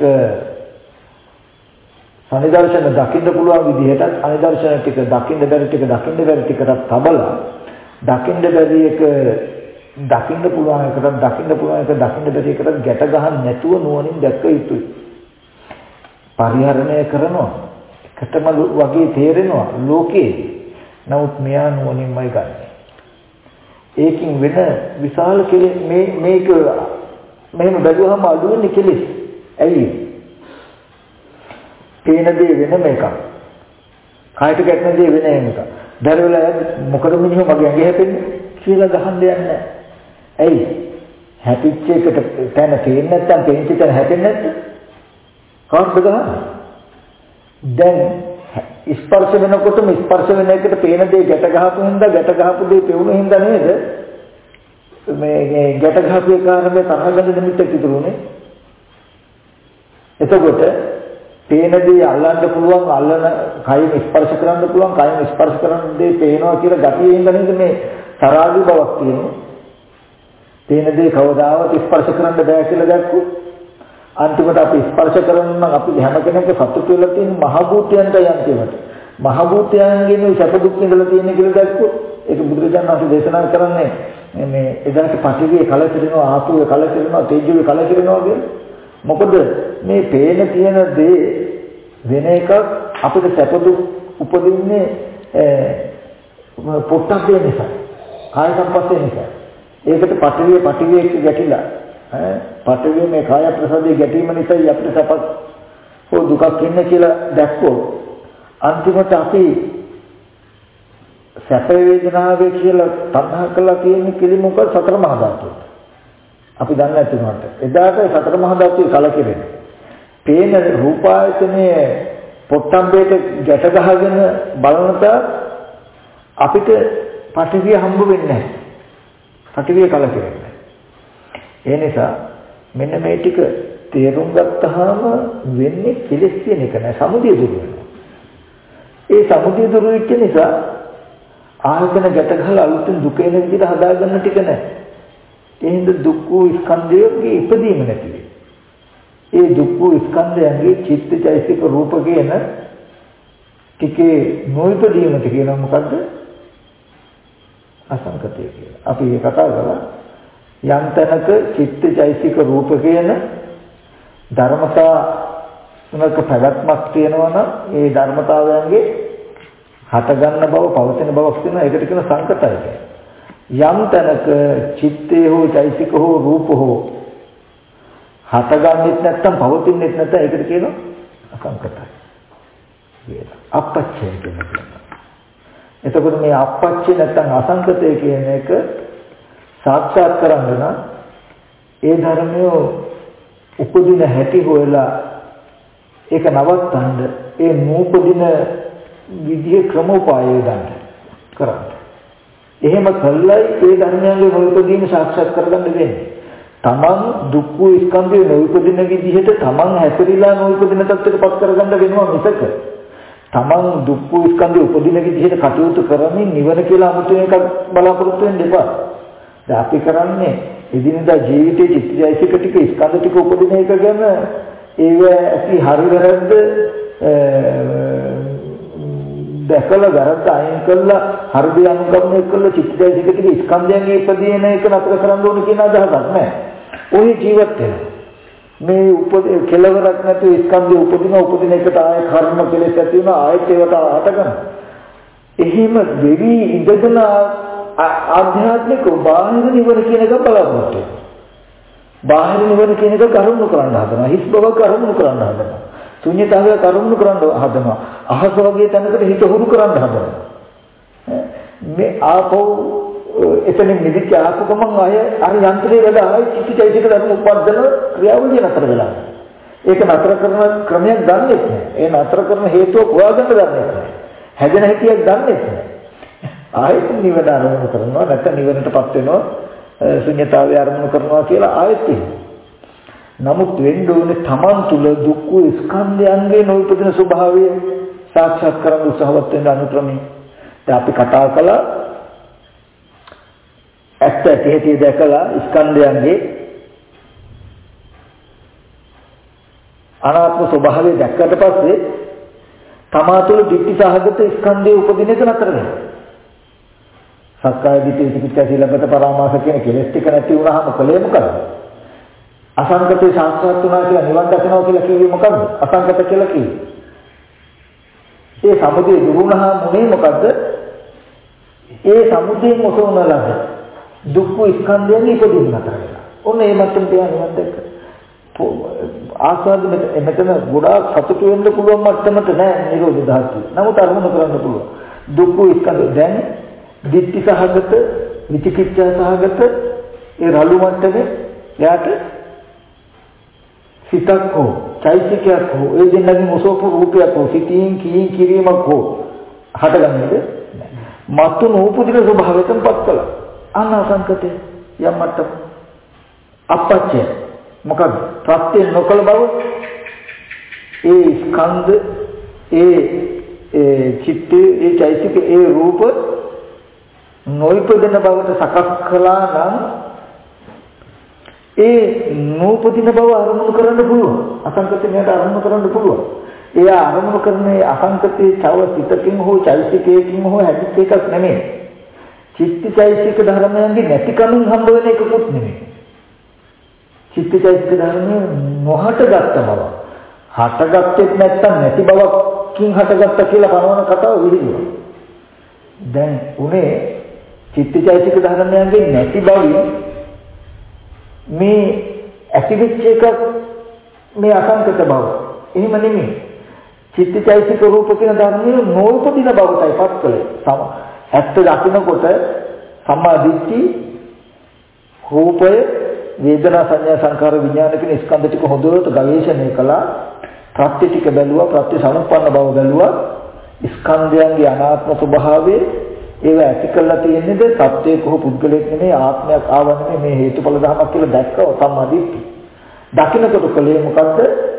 සනිදර්ශන දකින්න පුළුවන් විදිහටත් අනිදර්ශන ටික දකින්න බැරි ටික දකින්න බැරි ටිකටත් තබලා දකින්න බැරි එක දකින්න පුළුවන් එකට දකින්න පුළුවන් එක දකින්න බැරි එකට ගැට ගහන්න නැතුව නුවණින් දැක්ක යුතුයි. පරිහරණය කරනවා එකටම වගේ තේරෙනවා ලෝකේ. නමුත් මෙයා නුවණින්මයි ගන්න. ඒකින් වෙන විශාල මේ මේක මෙහෙම බැලුවම අඩු වෙන්නේ කෙලෙස්. ඇයි? පේන දේ වෙනම එකක්. කායට ගැටෙන දේ වෙන එකක්. දරවලා මොකද මිනිහ මගේ ඇඟ හැපෙන්නේ කියලා ගහන්න යන්නේ නැහැ. ඇයි? හැපිච්ච එකට තැන පේන්නේ නැත්නම් පේච්ච තැන හැපෙන්නේ නැත්නම් කවුරුද ගහන්නේ? දැන් ස්පර්ශ වෙනකොටම ස්පර්ශ වෙන එකට පේන දේ ගැට ගහපු හින්දා ගැට ගහපු දේ පෙවුණු හින්දා නේද? මේ ගැට ගහපු ඒ කාරණේ තරහ ගන්න නිමිත්තක් ඉතුරුනේ. එතකොට පේන දේ අල්ලන්න පුළුවන් අල්ලන කයින් ස්පර්ශ කරන්න පුළුවන් කයින් ස්පර්ශ කරන දේ පේනවා කියලා ගතියේ හින්දා නේද මේ තරාගී බවක් තියෙන්නේ. පේන දේ කවදාවත් ස්පර්ශ කරන්න බෑ කියලා දැක්කොත් අන්තිමට අපි ස්පර්ශ කරන නම් අපි හැම කෙනෙක්ම සතුට වෙලා තියෙන මහ භූතයන්ට යන්තිමට මහ භූතයන්ගේ සැප දුක් විඳලා තියෙන කියලා දැක්කොත් ඒක බුදුරජාණන් වහන්සේ දේශනා කරන්නේ මේ එදාට පටිවිය කලකිරෙනවා ආපුවේ කලකිරෙනවා තේජුවේ කලකිරෙනවා කියන්නේ මොකද මේ පේන තියෙන දේ වෙන එකක් අපිට සැප දුක් උපදින්නේ පොට්ටබ්බේ නිසා කාය සංපස්සේ නිසා ඒකට පටිවිය පටිවිය ගැටිලා ඈ පටිවිය මේ කාය ප්‍රසාදයේ ගැටීම නිසා අපිට සැපක් හෝ දුකක් ඉන්නේ කියලා දැක්කොත් අන්තිමට අපි සැප වේදනාවේ කියලා තණ්හා කළා කියන්නේ කිලිමුක සතර මහා ධාතුව. අපි දන්නේ නැති වුණාට එදාට සතර මහා ධාතුවේ කලකිරෙන. පේන රූපායතනයේ පොට්ටම්බේට ගැට ගහගෙන බලනට අපිට පටිවිය හම්බ වෙන්නේ නැහැ. පටිවිය කලකිරෙන්නේ. ඒ නිසා මෙන්න මේ ටික තේරුම් ගත්තාම වෙන්නේ කෙලෙස් කියන එක නෑ සමුදය දුරු වෙනවා. ඒ සමුදය දුරු වෙච්ච නිසා ආයතන ගැට ගහලා අලුතින් දුක එන විදිහට හදාගන්න ටික නෑ. ඒ හින්දා දුක් වූ ස්කන්ධයන්ගේ ඉපදීම නැති වෙයි. ඒ දුක් වූ ස්කන්ධයන්ගේ චිත්තචෛතසික රූප කියන ටිකේ නොඉපදීමට කියනවා මොකද්ද? අසංකතය කියලා. අපි මේ කතා කරලා යම් තැනක චිත්තචෛතසික රූප කියන ධර්මතා තුනක පැවැත්මක් තියෙනවා නම් ඒ ධර්මතාවයන්ගේ හට ගන්න බව පවතින බවක් තියෙනවා ඒකට කියන සංකතය කියලා. යම් තැනක චිත්තේ හෝ චෛතසික හෝ රූප හෝ හටගන්නෙත් නැත්නම් පවතින්නෙත් නැත්නම් ඒකට කියනවා අසංකතයි කියලා. අපච්චය කියනවා. එතකොට මේ අපච්චය නැත්නම් අසංකතය කියන එක සාක්ෂාත් කරගන්න නම් ඒ ධර්මය උපදින හැටි හොයලා ඒක නවත්තන්න ඒ නූපදින විදිහේ ක්‍රමෝපායය ගන්න කරන්න. එහෙම කළයි ඒ ධර්මයන්ගේ නූපදීන සාක්ෂාත් කරගන්න වෙන්නේ. තමන් දුක් වූ ස්කන්ධයේ නූපදින විදිහට තමන් හැසිරීලා නූපදින තත්ත්වයටපත් කරගන්න වෙනවා මිසක තමන් දුක් වූ ස්කන්ධයේ උපදින විදිහට කටයුතු කරමින් නිවන කියලා 아무තු එකක් බලාපොරොත්තු වෙන්න එපා. දැන් අපි කරන්නේ එදිනදා ජීවිතයේ චිත්තජයසික ටික ස්කන්ධ ටික උපදින එක ගැන ඒව ඇති හරි වැරද්ද දැකලා වැරද්ද අයින් කළා හරිද අනුගමනය කළා චිත්තජයසික ටික ස්කන්ධයන්ගේ ඉපදීන එක නතර කරන්න ඕන කියන අදහසක් නැහැ. ඔය ජීවත් වෙනවා. මේ උපද කෙලවරක් නැතුව ස්කන්ධය උපදින උපදින එකට ආය කර්ම කෙලෙස් ඇති වෙනවා ආයත් ඒවට හටගන්න. එහෙම දෙවි ඉඳගෙන ආධ්‍යාත්මික බාහිර නිවන කියන එක බලාපොරොත්තු වෙනවා. බාහිර නිවන කියන එක කරුණු කරන්න හදනවා. හිස් බව කරුණු කරන්න හදනවා. ශුන්‍යතාවය කරුණු කරන්න හදනවා. අහස වගේ තැනකට හිත හුරු කරන්න හදනවා. මේ ආපෝ එතනින් නිදිච්ච ආපු ගමන් අය අර යන්ත්‍රයේ වැඩ ආයි චිත්තචෛතසික ධර්ම උපද්දන ක්‍රියාවලිය නතර වෙලා. ඒක නතර කරන ක්‍රමයක් දන්නේ නැහැ. ඒ නතර කරන හේතුව හොයාගන්න දන්නේ නැහැ. හැදෙන හැටියක් දන්නේ නැහැ. ආයෙත් නිවන අරමුණු කරනවා නැත්නම් නිවනටපත් වෙනවා ශුන්‍යතාවය අරමුණු කරනවා කියලා ආයෙත් තියෙනවා. නමුත් වෙන්න ඕනේ තමන් තුළ දුක් ස්කන්ධයන්ගේ නොඋපදින ස්වභාවය සාක්ෂාත් කරගන්න උත්සාහවත් වෙන අනුක්‍රමී. දැන් අපි කතා කළා ඇත්ත ඇටි දැකලා ස්කන්ධයන්ගේ අනාත්ම ස්වභාවය දැක්කට පස්සේ තමා තුළ ditthi සහගත ස්කන්ධයේ උපදින එක නතර වෙනවා. සක්කාය දිට්ඨි විචිකිච්ඡා සීලබ්බත පරාමාස කියන කෙලෙස් ටික නැති වුණාම කලේ මොකද? අසංකතේ සාක්ෂාත් වුණා කියලා නිවන් දකිනවා කියලා කිව්වේ මොකද්ද? අසංකත කියලා කිව්වේ. ඒ සමුදය දුරුණාම මොනේ මොකද්ද? ඒ සමුදයෙන් ඔසවන ලද දුක් ස්කන්ධයන් ඉපදීම නතර වෙනවා. ඔන්න ඒ මට්ටමට යනවා දැක්ක. ආස්වාද මෙතන ගොඩාක් සතුටු වෙන්න පුළුවන් මට්ටමට නෑ නිරෝධ ධාතුව. නමුත් අරමුණු කරන්න පුළුවන්. දුක්ඛ ස්කන්ධ දැන් දිට්ඨි සහගත විචිකිච්ඡා සහගත ඒ රළු මට්ටමේ එයාට සිතක් හෝ චෛතසිකයක් හෝ ඒ දෙන්නගේ මොසෝප රූපයක් හෝ සිතින් කීින් කිරීමක් හෝ හටගන්නේද මතු නූපදින ස්වභාවයටපත් කළා. අනාසංකතය යම් මට්ටම අපච්චය මොකද ප්‍රත්‍ය නොකල බව ඒ ස්කන්ධ ඒ ඒ චිත්ත ඒ චෛතසික ඒ රූප නොයිපදින බවට සකස් කළා නම් ඒ නූපදින බව අරමුණු කරන්න පුළුවන්. අසංකතයට අරමුණු කරන්න පුළුවන්. ඒ අරමුණු කරන්නේ අසංකතයේ තව සිතකින් හෝ චෛතසිකයකින් හෝ හැදිච්ච එකක් නෙමෙයි. චිත්ත චෛතසික ධර්මයන්ගේ නැතිකමින් හම්බ වෙන එකකුත් නෙමෙයි. චිත්ත චෛතසික ධර්මය නොහටගත්ත බව. හටගත්තෙත් නැත්තම් නැති බවකින් හටගත්ත කියලා පනවන කතාව විහිදුවා. දැන් උනේ චිත්ත චෛතසික ධර්මයන්ගේ නැති බවින් මේ ඇතිවෙච්ච එක මේ අසංකත බව. එහෙම නෙමෙයි. චිත්තචෛතසික රූප කියන ධර්මයේ නෝපදින බවටයි පත් කළේ. සම ඇත්ත දකින්නකොට සම්මා දිට්ඨි රූපය වේදනා සංඥා සංකාර විඥාන කියන ස්කන්ධ ටික හොඳට ගවේෂණය කළා. ප්‍රත්‍ය ටික බැලුවා, ප්‍රත්‍ය සමුප්පන්න බව බැලුවා. ස්කන්ධයන්ගේ අනාත්ම ස්වභාවය ඒව ඇති කරලා තියෙන්නේද සත්‍යයක හෝ පුද්ගලයෙක් නෙමෙයි ආත්මයක් ආවන්නේ මේ හේතුඵල ධර්මයක් කියලා දැක්කව සම්මා දිට්ඨි. දකින්නකොට කලේ මොකද්ද?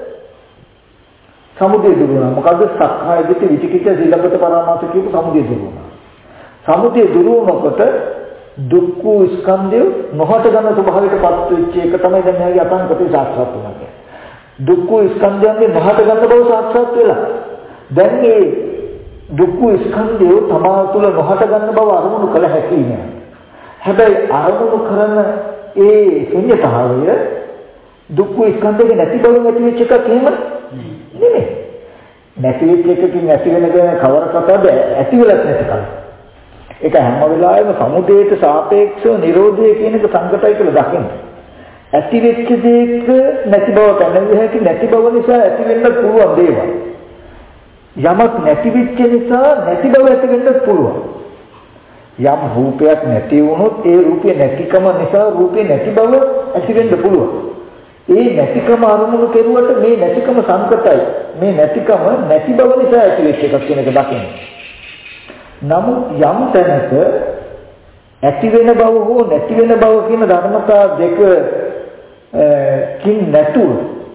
සමුදය දුරු වුණා. මොකද්ද? සක්කාය දිට්ඨි විචිකිච්ඡා සීලබ්බත පරාමාස කියපු සමුදය දුරු වුණා. සමුදය දුරු වුණකොට දුක්ඛ ස්කන්ධය නොහට ගන්න ස්වභාවයටපත් වෙච්ච එක තමයි දැන් මෙයාගේ අසංකතේ සාක්ෂාත් වෙනවා කියන්නේ. දුක්ඛ ස්කන්ධයන්ගේ නොහට ගන්න බව සාක්ෂාත් වෙලා. දැන් මේ දුක්ඛ ස්කන්ධය තමා තුළ නොහට ගන්න බව අරමුණු කළ හැකි නෑ. හැබැයි අරමුණු කරන ඒ ශුන්‍යතාවය දුක්ඛ ස්කන්ධයේ නැති බව නැති වෙච්ච එකක් එහෙම නෙමෙයි. නැති වෙච්ච එකකින් ඇති වෙන ගැන කවර කතාවද ඇති වෙලත් නැති කල. ඒක හැම වෙලාවෙම සමුදේට සාපේක්ෂව නිරෝධය කියන එක සංකතයි කියලා දකින්න. ඇති වෙච්ච දෙයක නැති බව පැනවිය හැකි නැති බව නිසා ඇති වෙන්න පුළුවන් දේවල්. යමක් නැති වෙච්ච නිසා නැති බව ඇති වෙන්න පුළුවන්. යම් රූපයක් නැති වුණොත් ඒ රූපේ නැතිකම නිසා රූපේ නැති බව ඇති වෙන්න පුළුවන්. ඒ නැතිකම අරමුණු කෙරුවට මේ නැතිකම සංකතයි. මේ නැතිකම නැති බව නිසා ඇති වෙච්ච එකක් කියන එක දකින්න. නමුත් යම් තැනක ඇති වෙන බව හෝ නැති වෙන බව කියන ධර්මතා දෙක කින් නැතුව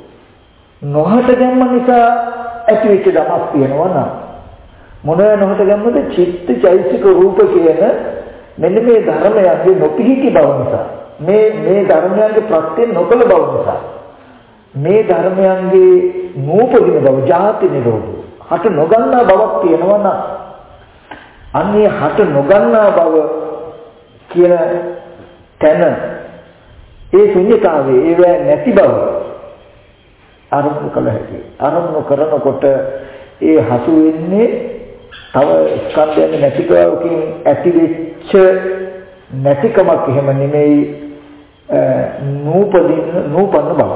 නොහට ගැම්ම නිසා ඇති වෙච්ච ධමයක් තියෙනවා නම් මොනවා නොහට ගැම්මද චිත්ත චෛතසික රූප කියන මෙන්න මේ ධර්මයන්ගේ නොපිහිටි බව නිසා මේ මේ ධර්මයන්ගේ ප්‍රත්‍ය නොකළ බව නිසා මේ ධර්මයන්ගේ නූපදින බව ජාති නිරෝධ හට නොගන්නා බවක් තියෙනවා නම් අන්නේ හට නොගන්නා බව කියන තැන ඒ ශුන්‍යතාවයේ ඒව නැති බව අරමුණු කළ හැකි. අරමුණු කරනකොට ඒ හසු වෙන්නේ තව ස්කන්ධයන් නැති බවකින් ඇති වෙච්ච නැතිකමක් එහෙම නෙමෙයි නූපදින නූපන්න බව.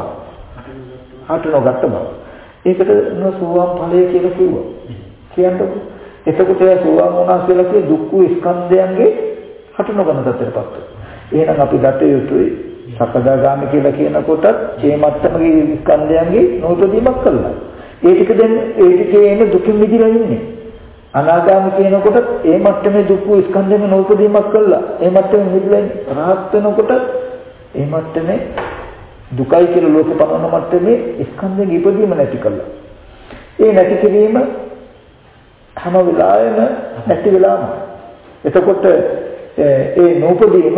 හට නොගත්ත බව. ඒකට නසුවාම් ඵලය කියලා කිව්වා. කියන්නකො. එතකොට ඒ සුවාම් වුණා කියලා කිය දුක්ඛ ස්කන්ධයන්ගේ හට නොගන්න තත්ත්වයටපත් වෙනවා. එහෙනම් අපි ගත යුතුයි සකදාගාමී කියලා කියනකොටත් මේ මත්තමගේ ස්කන්ධයන්ගේ නූපදීමක් කළා. ඒ ටික දැන් ඒ ටිකේ එන දුකින් මිදලා ඉන්නේ. අනාගාමී කියනකොටත් මේ මත්තමේ දුක්ඛ ස්කන්ධයෙන් නූපදීමක් කළා. ඒ මත්තමේ මිදලා රහත් වෙනකොට මේ මත්තමේ දුකයි කියලා ලෝකේ පනවන මත්තමේ ස්කන්ධයෙන් ඉපදීම නැති කළා. ඒ නැති කිරීම හැම වෙලාවෙම නැති වෙලාම. එතකොට ඒ නූපදීම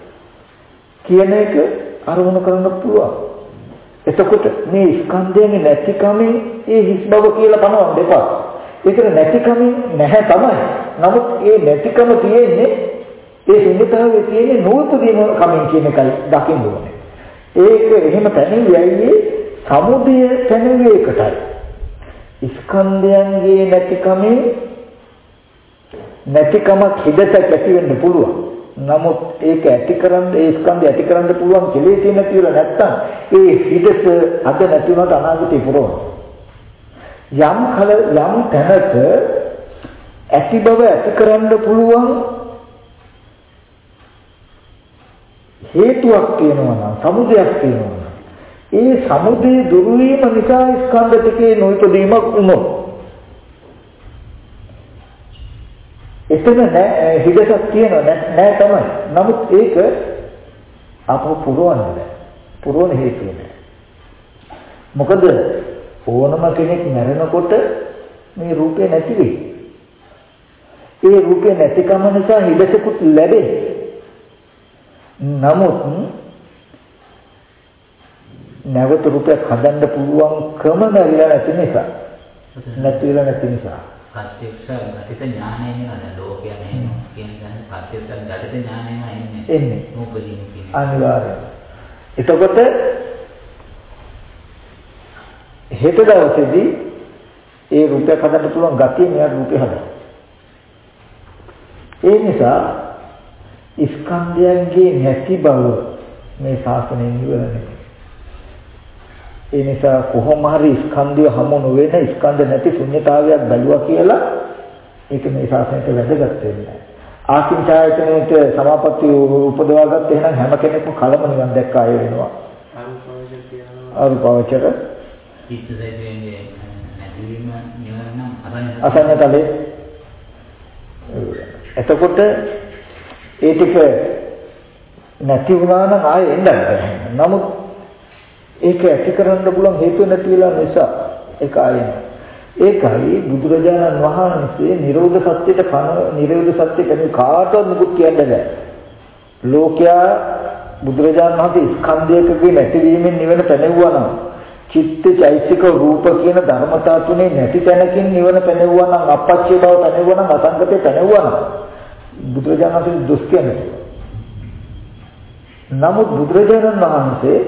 කියන එක අරමුණු කරන්න පුළුවන්. එතකොට මේ ස්කන්ධයන්ගේ නැතිකමෙන් ඒ හිස් බව කියලා පනවන්න දෙපා. ඒකට නැතිකමෙන් නැහැ තමයි. නමුත් ඒ නැතිකම තියෙන්නේ ඒ ශුන්‍යතාවයේ තියෙන්නේ නූපදීම කමින් කියන එකයි දකින්න ඕනේ. ඒක එහෙම තැනෙන්නේ සමුදය තැනෙන්නේ එකටයි. ස්කන්ධයන්ගේ නැතිකමෙන් නැතිකමක් හිදසක් ඇති වෙන්න පුළුවන්. නමුත් ඒක ඇතිකරන්න ඒ ස්කන්ධය ඇතිකරන්න පුළුවන් කෙලෙස් තියෙන කියලා නැත්තම් ඒ හිතස අද නැති වුණාට අනාගතේ පුරවන. යම් කල යම් තැනක ඇති බව ඇතිකරන්න පුළුවන් හේතුවක් තියෙනවා නම් සමුදයක් තියෙනවා නම් ඒ සමුදේ දුරු වීම නිසා ස්කන්ධ ටිකේ නොයිපදීමක් වුණොත් එතන නෑ හිදසක් තියෙනවා නෑ තමයි. නමුත් ඒක අපව පුරවන්න බෑ. පුරවන හේතුව නෑ. මොකද ඕනම කෙනෙක් මැරෙනකොට මේ රූපේ නැති වෙයි. ඒ රූපේ නැතිකම නිසා හිදසකුත් ලැබෙයි. නමුත් නැවත රූපයක් හදන්න පුළුවන්කම නැරිලා නැති නිසා නැති වෙලා නැති නිසා ප්‍රත්‍යක්ෂ ගතිත ඥානය නෙවෙයි ලෝකය නෙවෙයි කියන දන්නේ ප්‍රත්‍යක්ෂ ගතිත ඥානයම එන්නේ එන්නේ මොකදින් කියන්නේ අනිවාර්යයෙන්. එතකොට හෙට දවසේදී ඒ රූපයක් හදන්න පුළුවන් ගතිය මෙයා රූපේ හදනවා. ඒ නිසා ස්කන්ධයන්ගේ නැති බව මේ ශාසනයෙන් ඉවරනේ. ඒ නිසා කොහොම හරි ස්කන්ධය හමු නොවන ස්කන්ධ නැති ශුන්‍යතාවයක් බැලුවා කියලා ඒක මේ ශාසනයට වැදගත් වෙන්නේ. ආකින්චායතනෙට සමාපatti උපදවාගත්ත එහෙනම් හැම කෙනෙක්ම කලම නිවන් දැක්ක අය වෙනවා. අරුපවචර චිත්තසේවයේ නැතිවීම නිවන නම් අසඤ්ඤතලේ. එතකොට ඒ ටික නැති වුණා නම් ආයෙ එන්න බෑ. නමුත් ඒක ඇති කරන්න පුළුවන් හේතු නැති වෙලා නිසා ඒක ආයෙත් ඒකයි බුදුරජාණන් වහන්සේ නිරෝධ සත්‍යයට කන නිරෝධ සත්‍ය කියන්නේ කාටවත් මුකුත් කියන්න බෑ. ලෝකයා බුදුරජාණන් වහන්සේ ස්කන්ධයකගේ නැතිවීමෙන් නිවන පැනෙවුවා නම් චිත්ත චෛතසික රූප කියන ධර්මතා තුනේ නැති තැනකින් නිවන පැනෙවුවා නම් අපච්චය බව පැනෙවුවා නම් අසංගතේ පැනෙවුවා නම් බුදුරජාණන් වහන්සේ දුස් කියන්නේ. නමුත් බුදුරජාණන් වහන්සේ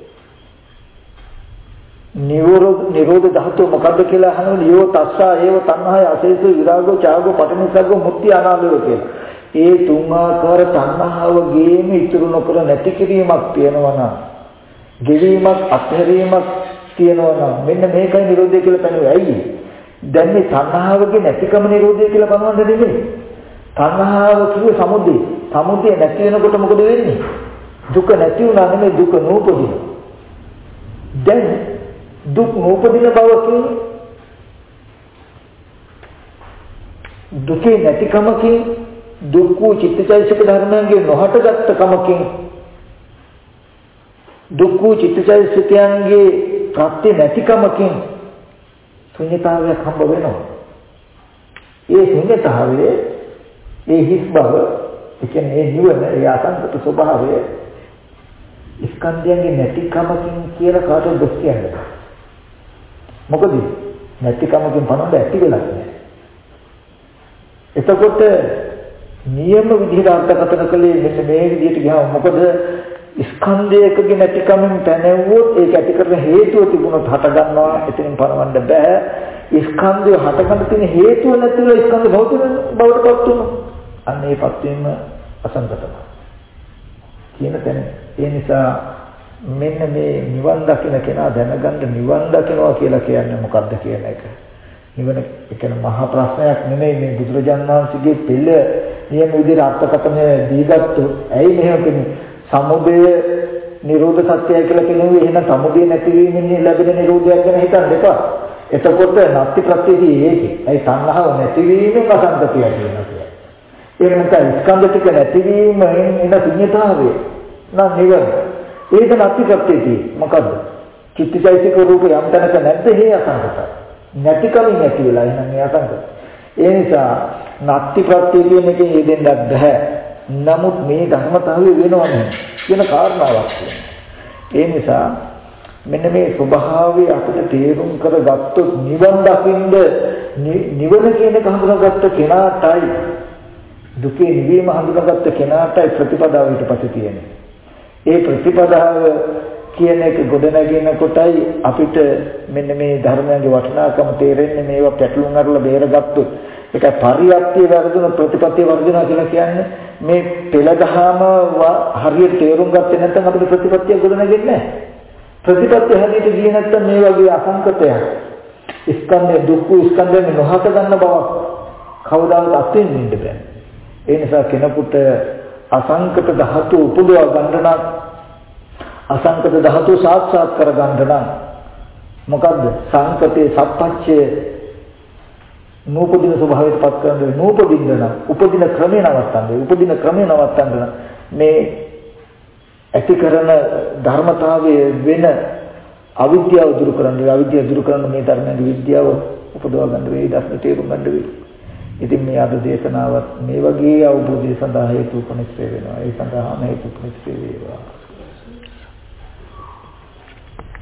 නිරෝධ නිරෝධ ධාතුව මොකද්ද කියලා අහනකොට යෝ තස්සා ඒව තණ්හාය අසේසු විරාගෝ ඡාගෝ පටිනිස්සග්ගෝ මුක්ති අනාලයෝ කියලා. ඒ තුන් ආකාර තණ්හාව ගේම ඉතුරු නොකර නැති කිරීමක් තියෙනවා නම් ගෙවීමක් අත්හැරීමක් තියෙනවා නම් මෙන්න මේකයි නිරෝධය කියලා පෙන්වන්නේ. ඇයි? දැන් මේ තණ්හාවගේ නැතිකම නිරෝධය කියලා පනවන්න දෙන්නේ. තණ්හාව කියන්නේ සමුදය. සමුදය නැති වෙනකොට මොකද වෙන්නේ? දුක නැති වුණා නෙමෙයි දුක නූපදින. දැන් දුක් නූපදින බවකින් දුකේ නැතිකමකින් දුක් වූ චිත්තචෛතසික ධර්මයන්ගේ නොහටගත් කමකින් දුක් වූ චිත්තචෛතසිකයන්ගේ ප්‍රත්‍ය නැතිකමකින් ශුන්‍යතාවයක් හම්බ වෙනවා. ඒ ශුන්‍යතාවයේ ඒ හිස් බව ඒ කියන්නේ ඒ නිවන ඒ අසංගත ස්වභාවය ස්කන්ධයන්ගේ නැතිකමකින් කියලා කාටවත් දුක් කියන්නේ. මොකද නැතිකමකින් පනවන්න ඇති වෙලා නැහැ. එතකොට නියම විදිහට අර්ථකථන කළේ මෙන්න මේ විදිහට ගියාම මොකද ස්කන්ධයකගේ නැතිකමෙන් පැනෙවුවොත් ඒක ඇති කරන හේතුව තිබුණොත් හට ගන්නවා එතනින් පනවන්න බෑ. ස්කන්ධය හටගන්න තියෙන හේතුව නැතිව ස්කන්ධ භෞතික බවට පත් වෙනවා. අන්න ඒපත් වීම අසංගතයි කියන තැන. ඒ නිසා මෙන්න මේ නිවන් දකින්න කෙනා දැනගන්න නිවන් දකින්නවා කියලා කියන්නේ මොකක්ද කියන එක. නිවන කියන්නේ මහා ප්‍රශ්නයක් නෙමෙයි මේ බුදුරජාණන් වහන්සේගේ පිළ නියම විදිහට අර්ථකථනය දීගත්තු. ඇයි මෙහෙම කියන්නේ? සමුදය නිරෝධ සත්‍යය කියලා කියනවා. එහෙනම් සමුදය නැතිවීමෙන් ලැබෙන නිරෝධයක් ගැන හිතන්න එපා. එතකොට නැති ප්‍රත්‍යදී ඒකයි. ඒ තණ්හාව නැතිවීමෙන් අසංගතිය කියනවා. ඒක නැත්නම් ස්කන්ධ ටික නැතිවීමෙන් එන ශුන්‍යතාවය නම් නිවන. ඒක නැති ප්‍රත්‍යදී මොකද්ද? චිත්තචෛතසික රූප යම් තැනක නැද්ද හේ අසංගතයි. නැති කලින් නැති වෙලා එහෙනම් මේ අසංගතයි. ඒ නිසා නැති ප්‍රත්‍ය කියන එකෙන් යෙදෙන්නත් බෑ. නමුත් මේ ධර්මතාවය වෙනවනේ කියන කාරණාවක් තියෙනවා. ඒ නිසා මෙන්න මේ ස්වභාවය අපිට තේරුම් කරගත්තොත් නිවන් දකින්න නිවන කියන එක හඳුනාගත්ත කෙනාටයි දුකේ නිවීම හඳුනාගත්ත කෙනාටයි ප්‍රතිපදාව ඊට පස්සේ තියෙන්නේ. ඒ ප්‍රතිපදාව කියන එක ගොඩනගෙන කොටයි අපිට මෙන්න මේ ධර්මයන්ගේ වටිනාකම තේරෙන්නේ. මේවා පැටලුම් අරලා බේරගත්තොත් ඒක පරියප්තිය වර්ධන ප්‍රතිපත්තිය වර්ධන කියලා කියන්නේ මේ පෙළ දහම හරියට තේරුම් ගත්තේ නැත්නම් අපිට ප්‍රතිපත්තිය ගොඩනගෙන්නේ නැහැ. ප්‍රතිපත්තිය හරියට ගියේ නැත්නම් මේ වගේ අසංකතයක් ස්කන්ධය දුක්ඛ ස්කන්ධයෙන් නොහත ගන්න බව කවදාවත් අත්විඳින්න බෑ. ඒ නිසා කෙනෙකුට අසංකත ධාතු උපදවා ගන්න නම් අසංකත ධාතු සාක්ෂාත් කර ගන්න නම් මොකද්ද? සංකතේ සප්පච්චය නූපදින ස්වභාවයට පත් කරන්නේ නූපදින්න නම් උපදින ක්‍රමේ නවත්තන්නේ උපදින ක්‍රමේ නවත්තන්න නම් මේ ඇති කරන ධර්මතාවයේ වෙන අවිද්‍යාව දුරු කරන්න අවිද්‍යාව දුරු කරන මේ ධර්මයේ විද්‍යාව උපදවා ගන්න වෙයි දස්න තේරුම් ගන්න වෙයි. ඉතින් මේ අද දේශනාවත් මේ වගේ අවබෝධය සඳහා හේතු උපනිශ්‍රේ වෙනවා. ඒ සඳහාම හේතු උපනිශ්‍රේ වේවා.